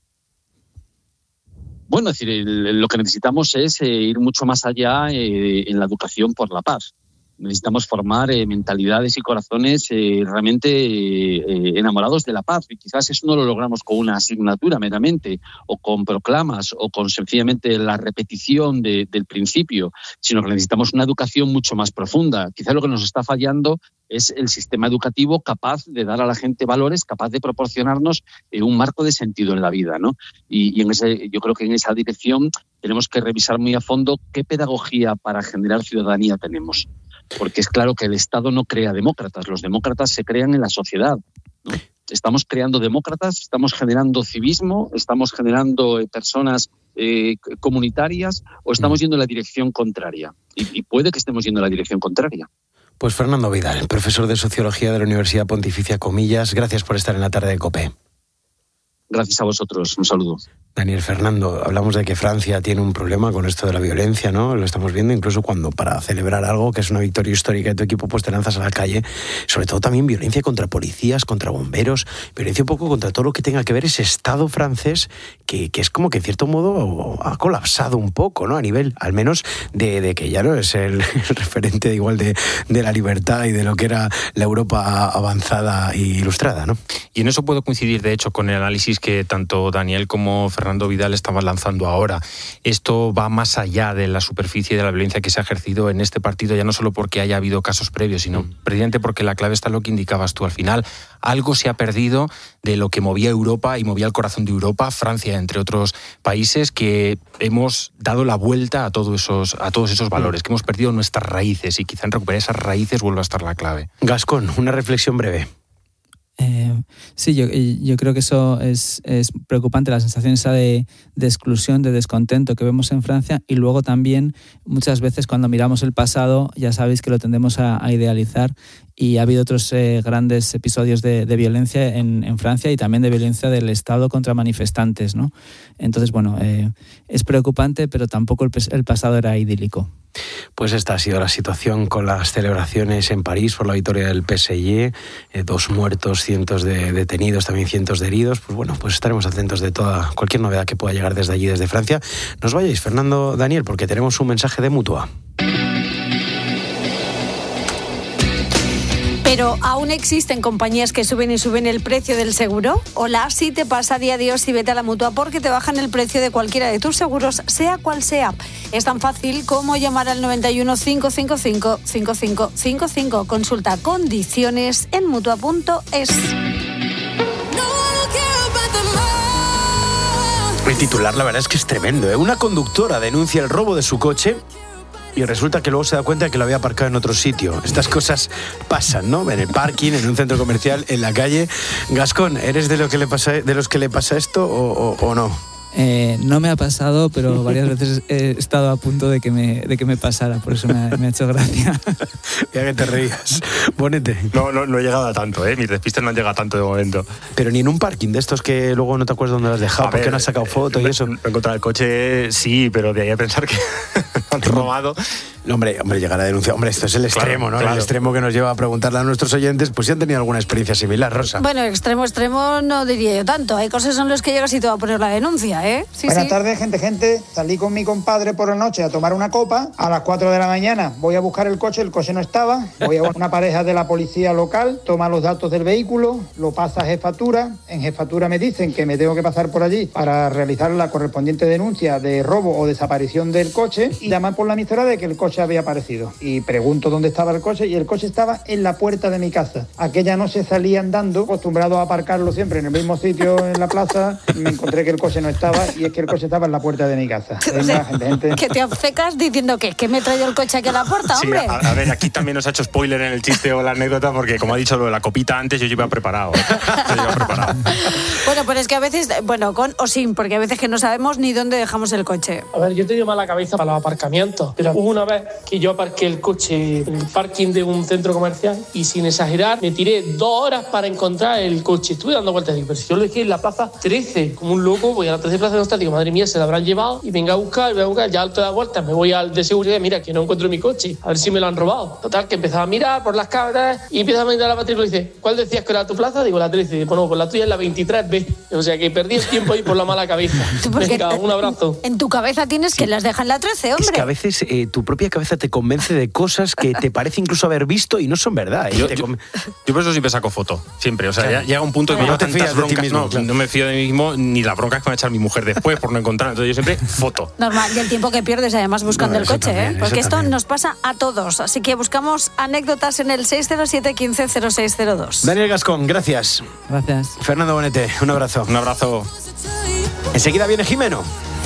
Bueno, es decir, el, lo que necesitamos es eh, ir mucho más allá eh, en la educación por la paz. Necesitamos formar eh, mentalidades y corazones eh, realmente eh, enamorados de la paz. Y quizás eso no lo logramos con una asignatura meramente, o con proclamas, o con sencillamente la repetición de, del principio, sino que necesitamos una educación mucho más profunda. Quizás lo que nos está fallando es el sistema educativo capaz de dar a la gente valores, capaz de proporcionarnos eh, un marco de sentido en la vida, ¿no? Y, y en ese, yo creo que en esa dirección tenemos que revisar muy a fondo qué pedagogía para generar ciudadanía tenemos. Porque es claro que el Estado no crea demócratas, los demócratas se crean en la sociedad, ¿no? Estamos creando demócratas, estamos generando civismo, estamos generando eh, personas eh, comunitarias, o estamos yendo en la dirección contraria. Y, y puede que estemos yendo en la dirección contraria. Pues Fernando Vidal, profesor de Sociología de la Universidad Pontificia Comillas, gracias por estar en la tarde de COPE. Gracias a vosotros, un saludo. Daniel, Fernando, hablamos de que Francia tiene un problema con esto de la violencia, ¿no? Lo estamos viendo incluso cuando para celebrar algo que es una victoria histórica de tu equipo, pues te lanzas a la calle. Sobre todo también violencia contra policías, contra bomberos, violencia un poco contra todo lo que tenga que ver ese Estado francés que, que es como que en cierto modo ha colapsado un poco, ¿no? A nivel, al menos, de, de que ya no es el, el referente igual de, de la libertad y de lo que era la Europa avanzada e ilustrada, ¿no? Y en eso puedo coincidir, de hecho, con el análisis que tanto Daniel como Fernando Vidal estaban lanzando ahora. Esto va más allá de la superficie de la violencia que se ha ejercido en este partido, ya no solo porque haya habido casos previos, sino mm. precisamente porque la clave está en lo que indicabas tú al final. Algo se ha perdido de lo que movía Europa y movía el corazón de Europa, Francia, entre otros países, que hemos dado la vuelta a todos esos, a todos esos valores, que hemos perdido nuestras raíces, y quizá en recuperar esas raíces vuelva a estar la clave. Gascón, una reflexión breve. Eh, sí, yo, yo creo que eso es, es preocupante, la sensación esa de, de exclusión, de descontento que vemos en Francia, y luego también muchas veces cuando miramos el pasado ya sabéis que lo tendemos a, a idealizar, y ha habido otros eh, grandes episodios de, de violencia en, en Francia, y también de violencia del Estado contra manifestantes, ¿no? Entonces, bueno, eh, es preocupante, pero tampoco el, el pasado era idílico. Pues esta ha sido la situación con las celebraciones en París por la victoria del P S G, eh, dos muertos, cientos de detenidos, también cientos de heridos. Pues bueno, pues estaremos atentos de toda cualquier novedad que pueda llegar desde allí, desde Francia. No os vayáis, Fernando, Daniel, porque tenemos un mensaje de Mutua. Pero ¿aún existen compañías que suben y suben el precio del seguro? Hola, si te pasa, di adiós y vete a la Mutua, porque te bajan el precio de cualquiera de tus seguros, sea cual sea. Es tan fácil como llamar al noventa y uno, cinco cinco cinco, cinco cinco cinco cinco. Consulta condiciones en mutua punto es. El titular, la verdad es que es tremendo, ¿eh? Una conductora denuncia el robo de su coche y resulta que luego se da cuenta de que lo había aparcado en otro sitio. Estas cosas pasan, ¿no? En el parking, en un centro comercial, en la calle. Gascón, ¿eres de, lo que le pasa, de los que le pasa esto o, o, o no? Eh, no me ha pasado, pero varias veces he estado a punto de que me, de que me pasara, por eso me ha, me ha hecho gracia. Ya que te reías. Ponete. No, no, no he llegado a tanto, ¿eh? Mis despistes no han llegado a tanto de momento. Pero ni en un parking de estos que luego no te acuerdas dónde lo has dejado, porque no has sacado foto y eso. Encontrar el coche, sí, pero de ahí a pensar que han robado. Hombre, hombre, llegar a denunciar. Hombre, esto es el extremo, claro, ¿no? Claro. El extremo que nos lleva a preguntarle a nuestros oyentes, pues si han tenido alguna experiencia similar, Rosa. Bueno, extremo, extremo no diría yo tanto. Hay cosas en las que llegas y te va a poner la denuncia, ¿eh? Sí, Buenas sí. tardes, gente, gente. Salí con mi compadre por la noche a tomar una copa. A las cuatro de la mañana voy a buscar el coche, el coche no estaba. Voy a una pareja de la policía local, toma los datos del vehículo, lo pasa a jefatura. En jefatura me dicen que me tengo que pasar por allí para realizar la correspondiente denuncia de robo o desaparición del coche, y llaman por la emisora de que el coche había aparecido. Y pregunto dónde estaba el coche, y el coche estaba en la puerta de mi casa. Aquella noche salí andando, acostumbrado a aparcarlo siempre en el mismo sitio en la plaza. Me encontré que el coche no estaba estaba y es que el coche estaba en la puerta de mi casa. Venga, gente, gente. Que te obcecas diciendo que, que me he traído el coche aquí a la puerta, sí, hombre. A, a ver, aquí también nos ha hecho spoiler en el chiste o la anécdota porque, como ha dicho lo de la copita antes, yo iba preparado. Yo iba preparado. Bueno, pero es que a veces, bueno, con o sin, porque a veces que no sabemos ni dónde dejamos el coche. A ver, yo he tenido mala cabeza para los aparcamientos, pero hubo una vez que yo aparqué el coche en el parking de un centro comercial y, sin exagerar, me tiré dos horas para encontrar el coche. Estuve dando vueltas y digo, pero si yo lo dejé en la plaza trece, como un loco, voy a la tercera plaza de nostalgia, digo, madre mía, se la habrán llevado y venga a buscar, y voy a buscar, ya alto de vueltas, me voy al de seguridad, mira, que no encuentro mi coche, a ver si me lo han robado. Total, que empezaba a mirar por las cámaras y empieza a mirar la matrícula y dice, ¿cuál decías que era tu plaza? Digo, la trece. Digo, bueno, pues la tuya es la veintitrés B. O sea, que perdí el tiempo ahí por la mala cabeza. Venga, un abrazo. En tu cabeza tienes que las dejan la trece, hombre. Es que a veces eh, tu propia cabeza te convence de cosas que te parece incluso haber visto y no son verdad. ¿eh? Yo, Te yo, com- yo por eso siempre saco foto, siempre. O sea, ya llega un punto que me No llevo te tantas fías de ti broncas, mismo, no, claro. no me fío de mí mismo ni las broncas que me va a echar mi mujer después por no encontrar. Entonces yo siempre foto. Normal, y el tiempo que pierdes además buscando No, el eso coche, también, ¿eh? Porque eso esto también. nos pasa a todos. Así que buscamos anécdotas en el seis cero siete, quince cero seis cero dos. Daniel Gascón, gracias. Gracias. Fernando Bonete, un abrazo. Un abrazo. Enseguida viene Jimeno.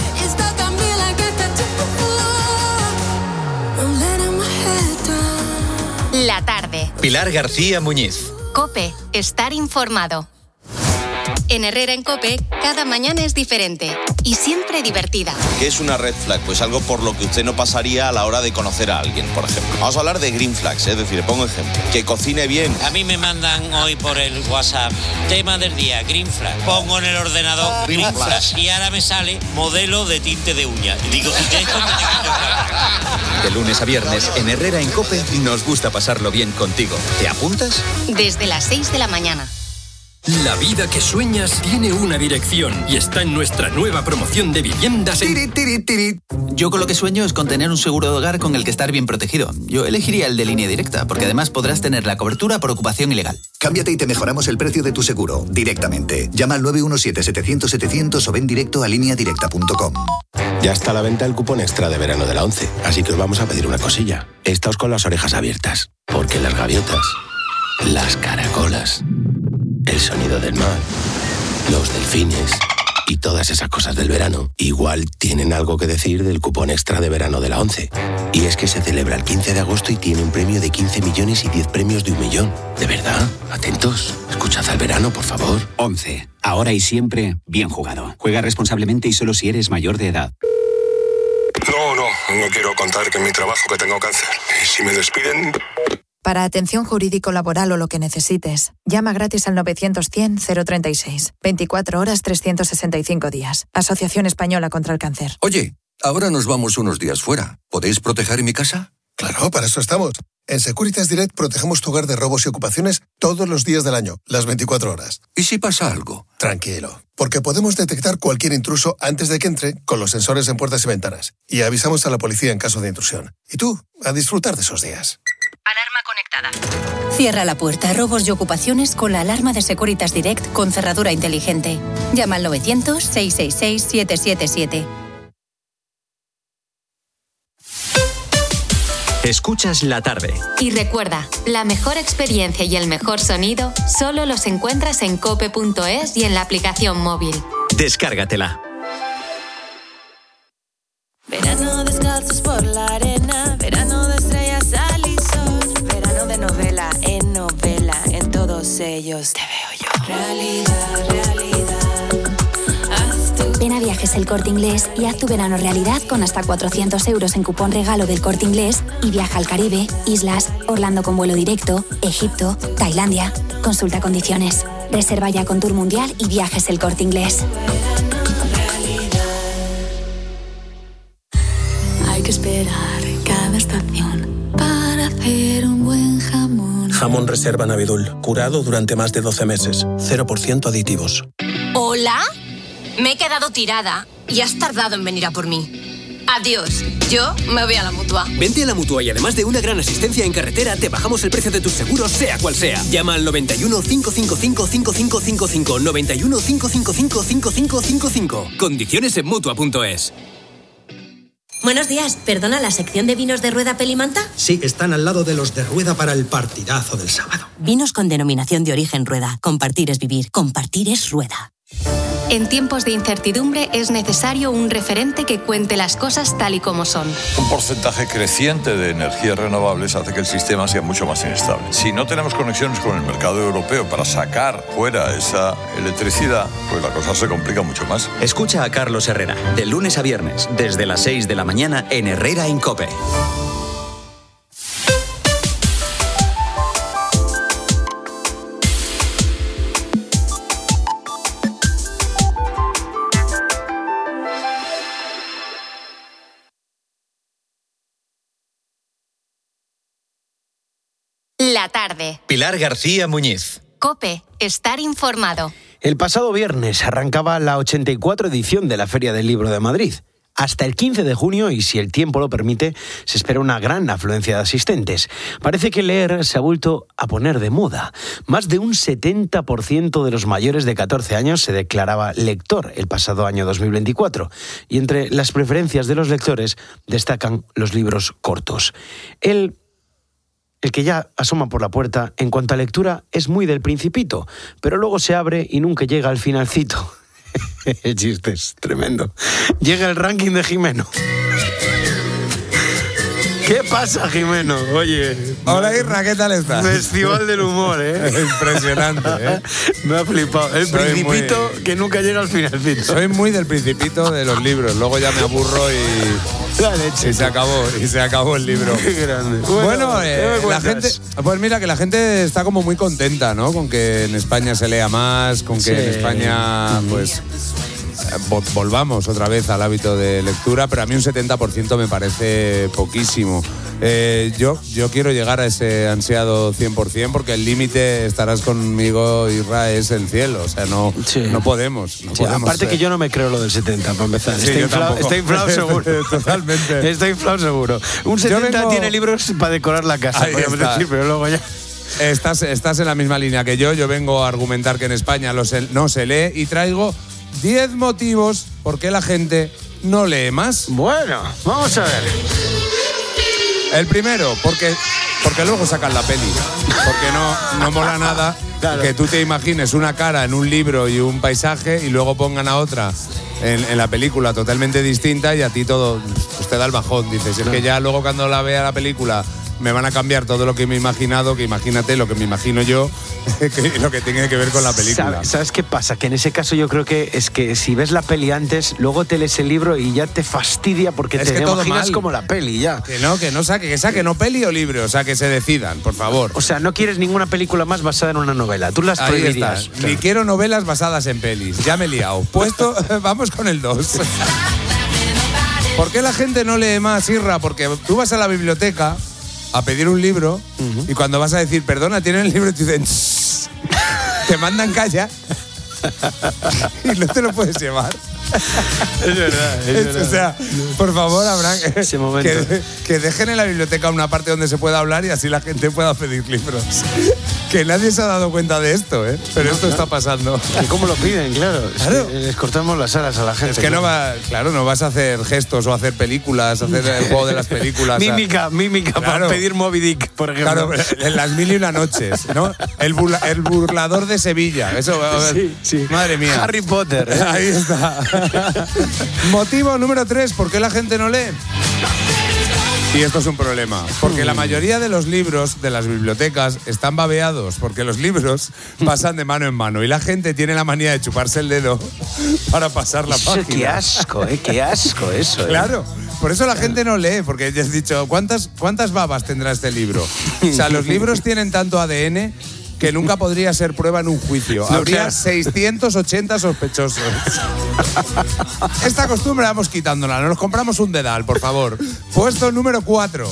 La tarde. Pilar García Muñiz. COPE. Estar informado. En Herrera en COPE, cada mañana es diferente y siempre divertida. ¿Qué es una red flag? Pues algo por lo que usted no pasaría a la hora de conocer a alguien, por ejemplo. Vamos a hablar de green flags, es decir, pongo ejemplo. Que cocine bien. A mí me mandan hoy por el WhatsApp, tema del día, green flag. Pongo en el ordenador green, green flag y ahora me sale modelo de tinte de uña. Y digo, ¿y de esto me tengo que encargar? De lunes a viernes, en Herrera en COPE, nos gusta pasarlo bien contigo. ¿Te apuntas? Desde las seis de la mañana. La vida que sueñas tiene una dirección y está en nuestra nueva promoción de viviendas en... Tiri, tiri, tiri. Yo con lo que sueño es con tener un seguro de hogar con el que estar bien protegido. Yo elegiría el de Línea Directa, porque además podrás tener la cobertura por ocupación ilegal. Cámbiate y te mejoramos el precio de tu seguro directamente. Llama al nueve uno siete, setecientos, setecientos o ven directo a línea directa punto com. Ya está a la venta el cupón extra de verano de la ONCE, así que os vamos a pedir una cosilla. Estáos con las orejas abiertas, porque las gaviotas, las caracolas, el sonido del mar, los delfines y todas esas cosas del verano igual tienen algo que decir del cupón extra de verano de la ONCE. Y es que se celebra el quince de agosto y tiene un premio de quince millones y diez premios de un millón. ¿De verdad? Atentos. Escuchad al verano, por favor. ONCE. Ahora y siempre, bien jugado. Juega responsablemente y solo si eres mayor de edad. No, no, no quiero contar que en mi trabajo que tengo cáncer. Y si me despiden... Para atención jurídico-laboral o lo que necesites, llama gratis al novecientos cien cero treinta y seis. veinticuatro horas, trescientos sesenta y cinco días. Asociación Española contra el Cáncer. Oye, ahora nos vamos unos días fuera. ¿Podéis proteger mi casa? Claro, para eso estamos. En Securitas Direct protegemos tu hogar de robos y ocupaciones todos los días del año, las veinticuatro horas. ¿Y si pasa algo? Tranquilo, porque podemos detectar cualquier intruso antes de que entre con los sensores en puertas y ventanas. Y avisamos a la policía en caso de intrusión. Y tú, a disfrutar de esos días. Alarma conectada. Cierra la puerta a robos y ocupaciones con la alarma de Securitas Direct con cerradura inteligente. Llama al novecientos, seiscientos sesenta y seis, setecientos setenta y siete. Escuchas La Tarde. Y recuerda, la mejor experiencia y el mejor sonido solo los encuentras en cope punto es y en la aplicación móvil. Descárgatela. Verano descalzos por la arena, verano de estrellas, sal y sol, verano de novela en novela, en todos ellos te veo yo. Realidad, realidad, haz tu... Ven a Viajes El Corte Inglés y haz tu verano realidad con hasta cuatrocientos euros en cupón regalo del Corte Inglés y viaja al Caribe, Islas, Orlando con vuelo directo, Egipto, Tailandia. Consulta condiciones. Reserva ya con Tour Mundial y Viajes El Corte Inglés. Hay que esperar cada estación para hacer un buen jamón. Jamón Reserva Navidul, curado durante más de doce meses, cero por ciento aditivos. ¿Hola? Me he quedado tirada y has tardado en venir a por mí. Adiós, yo me voy a la Mutua. Vente a la Mutua y además de una gran asistencia en carretera, te bajamos el precio de tus seguros, sea cual sea. Llama al noventa y uno, cinco cinco cinco, cinco cinco cinco cinco, noventa y uno, cinco cinco cinco, cinco cinco cinco cinco. Condiciones en Mutua punto es. Buenos días, perdona, ¿la sección de vinos de Rueda Pelimanta? Sí, están al lado de los de Rueda para el partidazo del sábado. Vinos con denominación de origen Rueda. Compartir es vivir, compartir es Rueda. En tiempos de incertidumbre es necesario un referente que cuente las cosas tal y como son. Un porcentaje creciente de energías renovables hace que el sistema sea mucho más inestable. Si no tenemos conexiones con el mercado europeo para sacar fuera esa electricidad, pues la cosa se complica mucho más. Escucha a Carlos Herrera, de lunes a viernes, desde las seis de la mañana en Herrera en COPE. La tarde. Pilar García Muñiz. COPE. Estar informado. El pasado viernes arrancaba la ochenta y cuatro edición de la Feria del Libro de Madrid. Hasta el quince de junio, y si el tiempo lo permite, se espera una gran afluencia de asistentes. Parece que leer se ha vuelto a poner de moda. Más de un setenta por ciento de los mayores de catorce años se declaraba lector el pasado año dos mil veinticuatro. Y entre las preferencias de los lectores destacan los libros cortos. El El que ya asoma por la puerta, en cuanto a lectura, es muy del Principito, pero luego se abre y nunca llega al finalcito. El chiste es tremendo. Llega el ranking de Jimeno. ¿Qué pasa, Jimeno? Oye... Hola, Irra, ¿qué tal estás? Festival del humor, ¿eh? Impresionante, ¿eh? Me ha flipado. El Soy Principito muy... que nunca llega al finalcito. Soy muy del Principito de los libros. Luego ya me aburro y... La leche. Y se acabó, y se acabó el libro. Qué grande. Bueno, bueno eh, la gente... Pues mira, que la gente está como muy contenta, ¿no? Con que en España se lea más, con que sí. en España, pues... volvamos otra vez al hábito de lectura, pero a mí un setenta por ciento me parece poquísimo. Eh, yo, yo quiero llegar a ese ansiado cien por ciento porque el límite, estarás conmigo, Isra, es el cielo. O sea, no, sí. no podemos. No sí, podemos aparte ser. que yo no me creo lo del setenta, para empezar. Sí, está, inflado, está inflado seguro. Totalmente. Está inflado seguro. Un setenta vengo... tiene libros para decorar la casa, podríamos decir, pero luego ya... Estás, estás en la misma línea que yo. Yo vengo a argumentar que en España no se, no se lee y traigo diez motivos por qué la gente no lee más. Bueno, vamos a ver. El primero, porque, porque luego sacan la peli. Porque no, no mola nada claro. que tú te imagines una cara en un libro y un paisaje y luego pongan a otra en, en la película totalmente distinta y a ti todo pues te da el bajón. Dices, claro. es que ya luego cuando la vea la película me van a cambiar todo lo que me he imaginado, que imagínate lo que me imagino yo, que lo que tiene que ver con la película. ¿Sabes, ¿Sabes qué pasa? Que en ese caso yo creo que es que si ves la peli antes, luego te lees el libro y ya te fastidia porque es te que imaginas mal. Como la peli ya. Que no, que no saque, que saque no peli o libro, o sea, que se decidan, por favor. O sea, no quieres ninguna película más basada en una novela, tú las prohibirías. Claro. Ni quiero novelas basadas en pelis, ya me he liado. Puesto, vamos con el dos. ¿Por qué la gente no lee más, Irra? Porque tú vas a la biblioteca a pedir un libro uh-huh. y cuando vas a decir, perdona, tienen el libro y te dicen, shh, te mandan callar y no te lo puedes llevar. Es verdad, es verdad. O sea, por favor, Abraham, ese momento. Que, que dejen en la biblioteca una parte donde se pueda hablar y así la gente pueda pedir libros. Que nadie se ha dado cuenta de esto, ¿eh? Pero no, esto claro. está pasando. ¿Y cómo lo piden? Claro. claro. Es que les cortamos las alas a la gente. Es que claro. no va, claro, no vas a hacer gestos o hacer películas, hacer el juego de las películas. Mímica, mímica claro. para pedir Moby Dick, por ejemplo. Claro, en las mil y una noches, ¿no? El, burla, el burlador de Sevilla. Eso, sí, sí. Madre mía. Harry Potter. ¿eh? Ahí está. Motivo número tres, ¿por qué la gente no lee? Y esto es un problema, porque la mayoría de los libros de las bibliotecas están babeados, porque los libros pasan de mano en mano y la gente tiene la manía de chuparse el dedo para pasar la página. Qué asco, ¿eh? Qué asco eso. ¿eh? Claro, por eso la gente no lee, porque ya has dicho, ¿cuántas, cuántas babas tendrá este libro? O sea, los libros tienen tanto A D N que nunca podría ser prueba en un juicio. No, Habría claro. seiscientos ochenta sospechosos. Esta costumbre vamos quitándola. Nos compramos un dedal, por favor. Puesto número cuatro.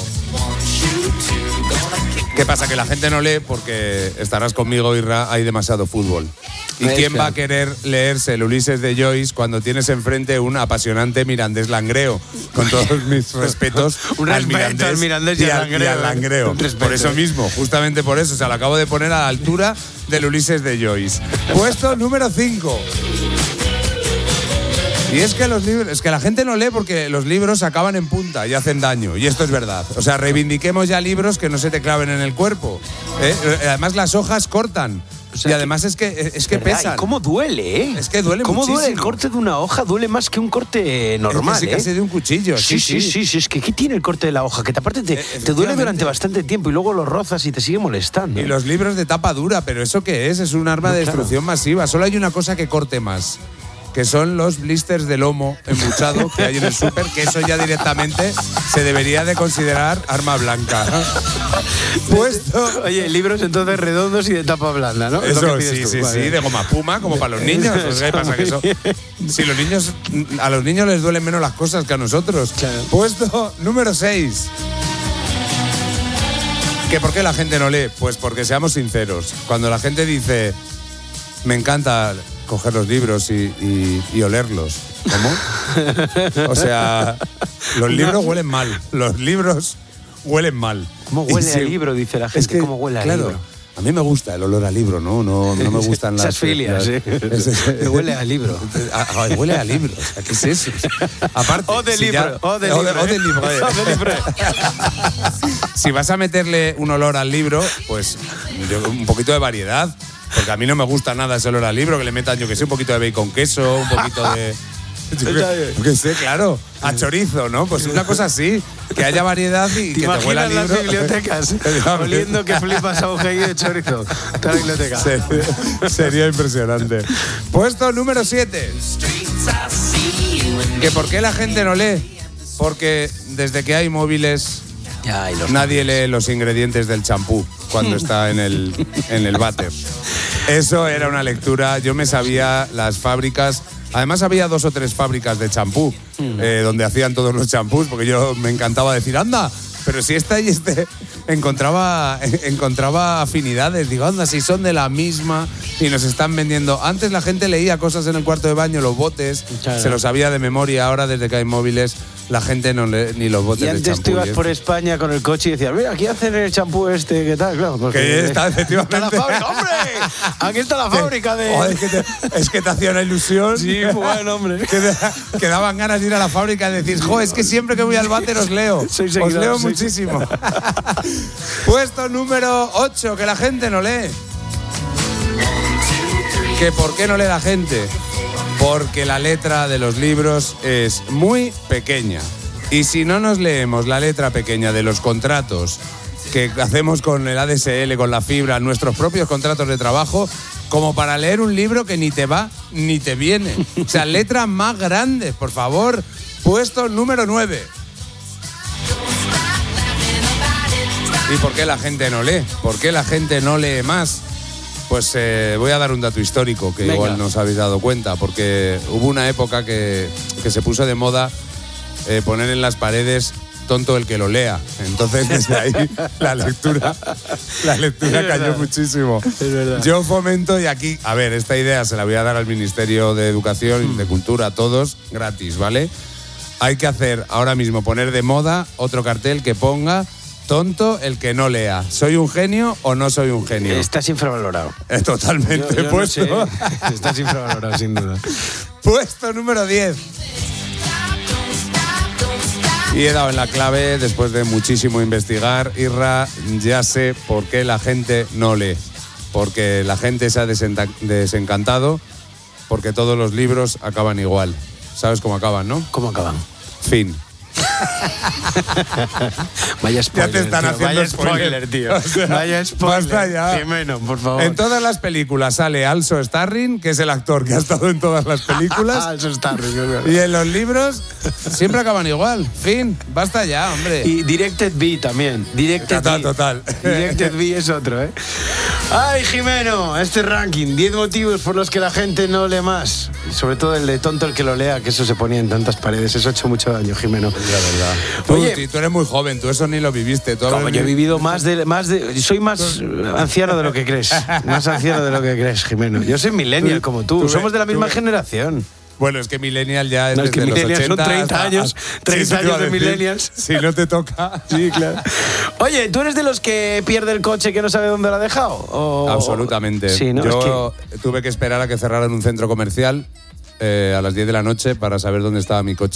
¿Qué pasa? Que la gente no lee porque, estarás conmigo, Irra, hay demasiado fútbol. ¿Y quién va a querer leerse el Ulises de Joyce cuando tienes enfrente un apasionante Mirandés Langreo? Con todos mis respetos un al, respeto Mirandés al Mirandés y, y, al, y al Langreo. Por eso mismo, justamente por eso. O sea, lo acabo de poner a la altura del Ulises de Joyce. Puesto número cinco. Y es que los libros, es que la gente no lee porque los libros acaban en punta y hacen daño. Y esto es verdad. O sea, reivindiquemos ya libros que no se te claven en el cuerpo. ¿eh? Además, las hojas cortan. O sea, y además es que es que ¿verdad? pesan. ¿Y cómo duele, eh? Es que duele ¿Cómo muchísimo. duele el corte de una hoja? Duele más que un corte normal, es que ¿eh? casi de un cuchillo. Sí, sí, sí, sí, sí. Es que ¿qué tiene el corte de la hoja? Que te, aparte te, te duele durante bastante tiempo y luego lo rozas y te sigue molestando. Y los libros de tapa dura, pero ¿eso qué es? Es un arma No, de claro. destrucción masiva. Solo hay una cosa que corte más, que son los blisters de lomo embuchado que hay en el súper, que eso ya directamente se debería de considerar arma blanca. Puesto. Oye, libros entonces redondos y de tapa blanda, ¿no? Es lo Eso, que pides sí, tú. sí, Vale. sí, de goma puma, como para los niños. Pues, ¿qué pasa? Que eso, si los niños, a los niños les duelen menos las cosas que a nosotros. Claro. Puesto número seis. ¿Que por qué la gente no lee? Pues porque seamos sinceros. Cuando la gente dice, me encanta coger los libros y, y, y olerlos. ¿Cómo? O sea, los libros huelen mal. Los libros huelen mal. ¿Cómo huele Y si- al libro? Dice la gente. Es que, ¿Cómo huele al claro, libro? a mí me gusta el olor al libro, ¿no? No, no me gustan las... Esas filias, las- ¿eh? es- es- Me huele a libro. Ah, ah, huele a libro. O sea, ¿qué es eso? Aparte, O de si libro, ya- o de o libro, o de ¿eh? libro, eh. O de libro. Si vas a meterle un olor al libro, pues yo- un poquito de variedad. Porque a mí no me gusta nada ese olor al libro, que le metan, yo que sé, un poquito de bacon queso, un poquito de... Yo que, yo que sé, claro, a chorizo, ¿no? Pues una cosa así, que haya variedad y ¿Te que te huela a imaginas libro. las bibliotecas oliendo que flipas a un de chorizo? Toda la biblioteca. Sería, sería impresionante. Puesto número siete. ¿Que por qué la gente no lee? Porque desde que hay móviles Ay, los nadie lee los ingredientes del champú cuando está en el, en el váter. Eso era una lectura. Yo me sabía las fábricas. Además había dos o tres fábricas de champú eh, donde hacían todos los champús, porque yo me encantaba decir, anda, pero si esta y este encontraba, encontraba afinidades. Digo, anda, si son de la misma y nos están vendiendo. Antes la gente leía cosas en el cuarto de baño, los botes, Claro. se los sabía de memoria. Ahora, desde que hay móviles, la gente no lee ni los botes Y de antes champú. tú ibas y por esto. España con el coche y decías, mira, aquí hacen el champú este, ¿qué tal? Claro, porque Que está, efectivamente. Está la fábrica, ¡hombre! Aquí está la fábrica de... Joder, es, que te, es que te hacía una ilusión. Sí, bueno, hombre. Que, te- que daban ganas de ir a la fábrica y decir, jo, es que siempre que voy al váter os leo. Soy os seguidor, leo soy- muchísimo. Puesto número ocho, que la gente no lee. ¿Que por qué no lee la gente? Porque la letra de los libros es muy pequeña. Y si no nos leemos la letra pequeña de los contratos que hacemos con el A D S L, con la fibra, nuestros propios contratos de trabajo, como para leer un libro que ni te va ni te viene. O sea, letras más grandes, por favor. Puesto número nueve. ¿Y por qué la gente no lee? ¿Por qué la gente no lee más? Pues eh, voy a dar un dato histórico que Venga. igual no os habéis dado cuenta, porque hubo una época que, que se puso de moda eh, poner en las paredes tonto el que lo lea. Entonces desde ahí la lectura, la lectura Es cayó verdad. muchísimo. Es verdad. Yo fomento, y aquí, a ver, esta idea se la voy a dar al Ministerio de Educación y de Cultura, a todos, gratis, ¿vale? Hay que hacer ahora mismo, poner de moda otro cartel que ponga tonto el que no lea. ¿Soy un genio o no soy un genio? Estás infravalorado. Eh, Totalmente. Yo- yo no puesto, sé. Estás infravalorado, sin duda. puesto número diez. Y he dado en la clave después de muchísimo investigar. Irra, ya sé por qué la gente no lee. Porque la gente se ha desenta- desencantado, porque todos los libros acaban igual. ¿Sabes cómo acaban, no? ¿Cómo acaban? Fin. Vaya spoiler, Ya te están tío. haciendo Vaya spoiler, tío. O sea, Vaya spoiler. basta ya. Jimeno, por favor. En todas las películas sale Also Starring, que es el actor que ha estado en todas las películas. Also Starring, es verdad. Y en los libros siempre acaban igual. Fin, basta ya, hombre. Y Directed B también. Directed Total, B. total. Directed B es otro, ¿eh? Ay, Jimeno, este ranking. diez motivos por los que la gente no lee más. Y sobre todo el de tonto el que lo lea, que eso se ponía en tantas paredes. Eso ha hecho mucho daño, Jimeno. La verdad. Tú, Oye, ti- tú eres muy joven, tú eso ni lo viviste. Tú como habrás yo he vi- vivido más de, más de... Soy más anciano de lo que crees. Más anciano de lo que crees, Jimeno. Yo soy millennial como tú. tú Somos de la ve- misma tú ve- generación. Bueno, es que Millennial ya es No, es desde que los millennials son ochenta treinta hasta- años, hasta- treinta Sí, eso te iba años a de decir. millennials. Si no te toca. Sí, claro. Oye, ¿tú eres de los que pierde el coche que no sabe dónde lo ha dejado? ¿O- Absolutamente. Sí, ¿no? Yo Es tuve que esperar a que cerraran un centro comercial eh, a las diez de la noche para saber dónde estaba mi coche.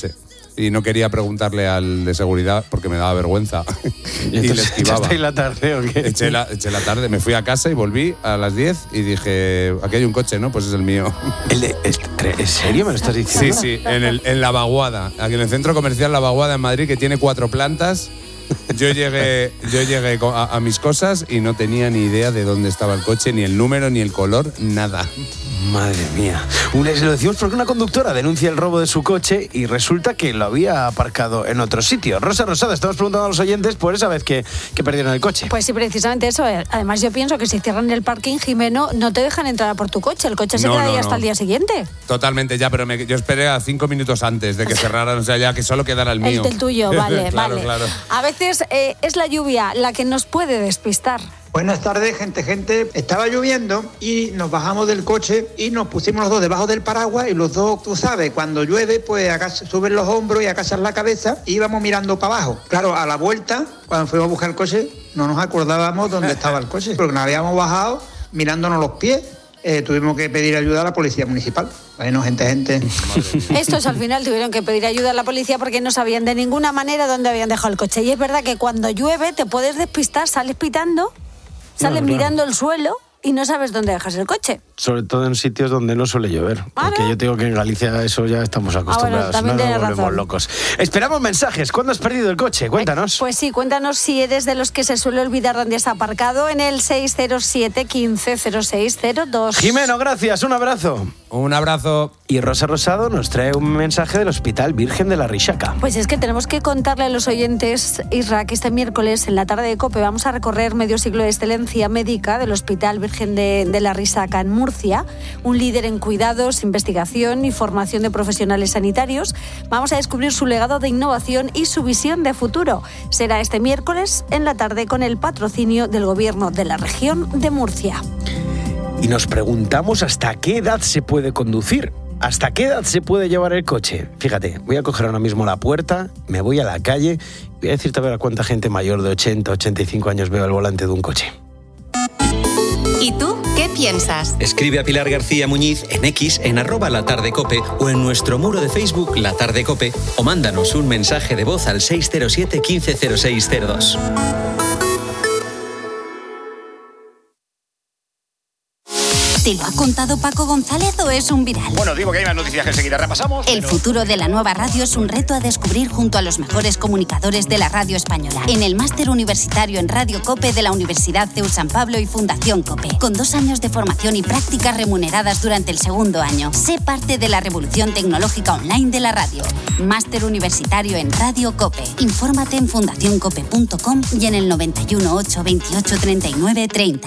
y no quería preguntarle al de seguridad porque me daba vergüenza. ¿Y, y le esquivaba? ¿Echaste la tarde o qué? Eché la, eché la tarde, me fui a casa y volví a las diez y dije, aquí hay un coche, ¿no? Pues es el mío. ¿El de, el, ¿En serio me lo estás diciendo? Sí, sí, en, el, en La Vaguada, aquí en el centro comercial La Vaguada en Madrid, que tiene cuatro plantas. Yo llegué, yo llegué a, a mis cosas y no tenía ni idea de dónde estaba el coche, ni el número, ni el color, nada. Madre mía. Se lo decimos porque una conductora denuncia el robo de su coche y resulta que lo había aparcado en otro sitio. Rosa Rosada, estamos preguntando a los oyentes por esa vez que, que perdieron el coche. Pues sí, precisamente eso. Además, yo pienso que si cierran el parking, Jimeno, no te dejan entrar por tu coche. El coche se no, queda no, ahí hasta no. el día siguiente. Totalmente, ya, pero me, yo esperé a cinco minutos antes de que cerraran, o sea, ya que solo quedara el mío. El, el tuyo, vale, claro, vale. Claro. A veces eh, es la lluvia la que nos puede despistar. Buenas tardes, gente, gente. Estaba lloviendo y nos bajamos del coche y nos pusimos los dos debajo del paraguas y los dos, tú sabes, cuando llueve, pues acá suben los hombros y agachas la cabeza y íbamos mirando para abajo. Claro, a la vuelta, cuando fuimos a buscar el coche, no nos acordábamos dónde estaba el coche, porque nos habíamos bajado mirándonos los pies. Eh, tuvimos que pedir ayuda a la policía municipal. Bueno, gente, gente. Estos al final tuvieron que pedir ayuda a la policía porque no sabían de ninguna manera dónde habían dejado el coche. Y es verdad que cuando llueve te puedes despistar, sales pitando, sales no, no. mirando el suelo y no sabes dónde dejas el coche. Sobre todo en sitios donde no suele llover. ¿Ah, porque no? Yo digo que en Galicia eso ya estamos acostumbrados. Ah, bueno, también no nos volvemos razón. locos. Esperamos mensajes. ¿Cuándo has perdido el coche? Cuéntanos. Pues sí, cuéntanos si eres de los que se suele olvidar dónde está aparcado en el seis cero siete, quince, cero seis cero dos. Jimeno, gracias. Un abrazo. Un abrazo. Y Rosa Rosado nos trae un mensaje del Hospital Virgen de la Rixaca. Pues es que tenemos que contarle a los oyentes, Isra, que este miércoles en la tarde de COPE vamos a recorrer medio siglo de excelencia médica del Hospital Virgen de, de la Rixaca en Murcia, un líder en cuidados, investigación y formación de profesionales sanitarios. Vamos a descubrir su legado de innovación y su visión de futuro. Será este miércoles en la tarde con el patrocinio del Gobierno de la región de Murcia. Y nos preguntamos hasta qué edad se puede conducir. ¿Hasta qué edad se puede llevar el coche? Fíjate, voy a coger ahora mismo la puerta, me voy a la calle y voy a decirte a ver a cuánta gente mayor de ochenta, ochenta y cinco años veo al volante de un coche. ¿Y tú qué piensas? Escribe a Pilar García Muñiz en X, en arroba La Tarde Cope o en nuestro muro de Facebook La Tarde Cope o mándanos un mensaje de voz al seis cero siete, quince, cero seis cero dos. ¿Te lo ha contado Paco González o es un viral? Bueno, digo que hay más noticias que enseguida repasamos. El pero... futuro de la nueva radio es un reto a descubrir junto a los mejores comunicadores de la radio española. En el máster universitario en Radio COPE de la Universidad C E U San Pablo y Fundación COPE. Con dos años de formación y prácticas remuneradas durante el segundo año. Sé parte de la revolución tecnológica online de la radio. Máster universitario en Radio COPE. Infórmate en fundación cope punto com y en el noventa y uno, ocho, veintiocho, treinta y nueve, treinta.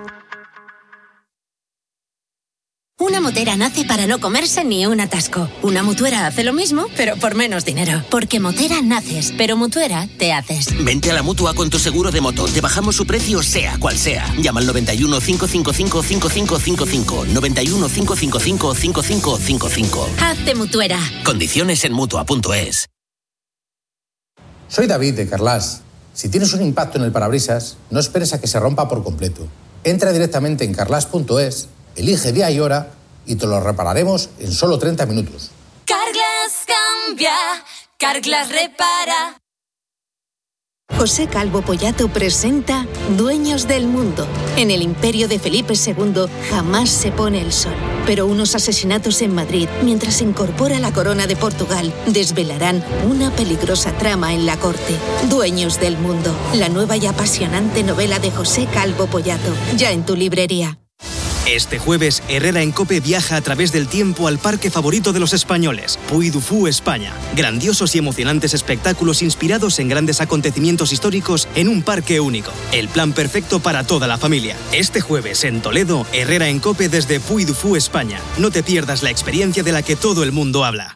Una motera nace para no comerse ni un atasco. Una mutuera hace lo mismo, pero por menos dinero. Porque motera naces, pero mutuera te haces. Vente a la Mutua con tu seguro de moto. Te bajamos su precio sea cual sea. Llama al noventa y uno, cinco cinco cinco, cinco cinco cinco cinco. noventa y uno, cinco cinco cinco, cinco cinco cinco cinco. Hazte mutuera. Condiciones en mutua punto es. Soy David de Carlas. Si tienes un impacto en el parabrisas, no esperes a que se rompa por completo. Entra directamente en carlas punto es, elige día y hora y te lo repararemos en solo treinta minutos. Carglass cambia, Carglass repara. José Calvo Pollato presenta Dueños del Mundo. En el imperio de Felipe segundo jamás se pone el sol. Pero unos asesinatos en Madrid, mientras se incorpora la corona de Portugal, desvelarán una peligrosa trama en la corte. Dueños del Mundo, la nueva y apasionante novela de José Calvo Pollato. Ya en tu librería. Este jueves, Herrera en COPE viaja a través del tiempo al parque favorito de los españoles, Puy du Fou, España. Grandiosos y emocionantes espectáculos inspirados en grandes acontecimientos históricos en un parque único. El plan perfecto para toda la familia. Este jueves en Toledo, Herrera en COPE desde Puy du Fou, España. No te pierdas la experiencia de la que todo el mundo habla.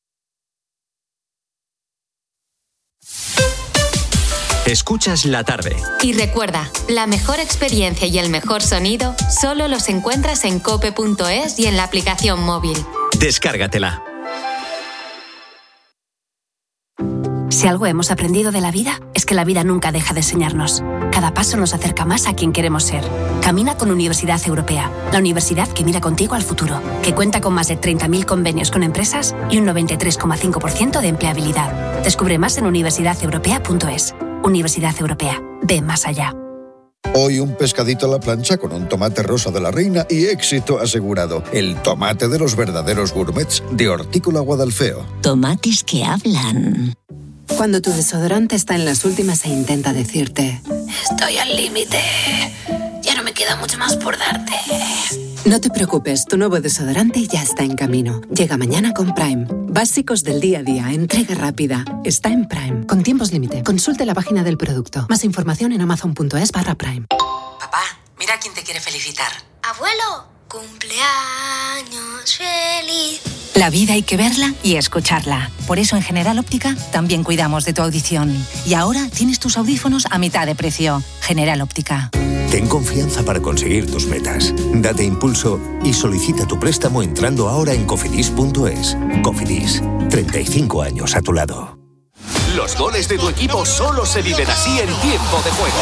Escuchas La Tarde. Y recuerda, la mejor experiencia y el mejor sonido solo los encuentras en cope punto es y en la aplicación móvil. Descárgatela. Si algo hemos aprendido de la vida es que que la vida nunca deja de enseñarnos. Cada paso nos acerca más a quien queremos ser. Camina con Universidad Europea, la universidad que mira contigo al futuro, que cuenta con más de treinta mil convenios con empresas y un noventa y tres coma cinco por ciento de empleabilidad. Descubre más en universidad europea punto es. Universidad Europea. Ve más allá. Hoy un pescadito a la plancha con un tomate rosa de la reina y éxito asegurado. El tomate de los verdaderos gourmets de Hortícola Guadalfeo. Tomates que hablan. Cuando tu desodorante está en las últimas e intenta decirte: Estoy al límite. Ya no me queda mucho más por darte. No te preocupes, tu nuevo desodorante ya está en camino. Llega mañana con Prime. Básicos del día a día, entrega rápida. Está en Prime. Con tiempos límite. Consulte la página del producto. Más información en amazon punto es barra Prime. Papá, mira quién te quiere felicitar. Abuelo, cumpleaños feliz. La vida hay que verla y escucharla. Por eso en General Óptica también cuidamos de tu audición. Y ahora tienes tus audífonos a mitad de precio. General Óptica. Ten confianza para conseguir tus metas. Date impulso y solicita tu préstamo entrando ahora en cofidis punto es. Cofidis, treinta y cinco años a tu lado. Los goles de tu equipo solo se viven así en tiempo de juego.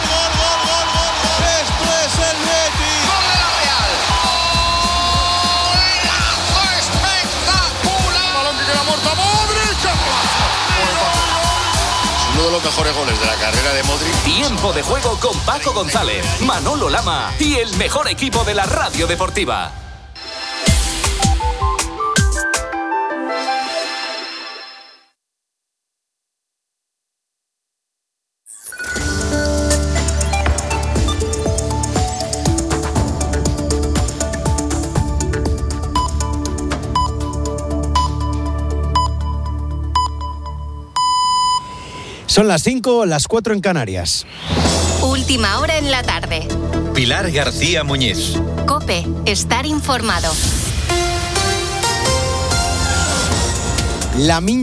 Esto es el Betis. ¡Gol de la Real! ¡Golazo espectacular! Balón que queda muerto a Modric. Uno de los mejores goles de la carrera de Modric. Tiempo de juego con Paco González, Manolo Lama y el mejor equipo de la radio deportiva. Son las cinco, las cuatro en Canarias. Última hora en la tarde. Pilar García Muñiz. COPE, estar informado. La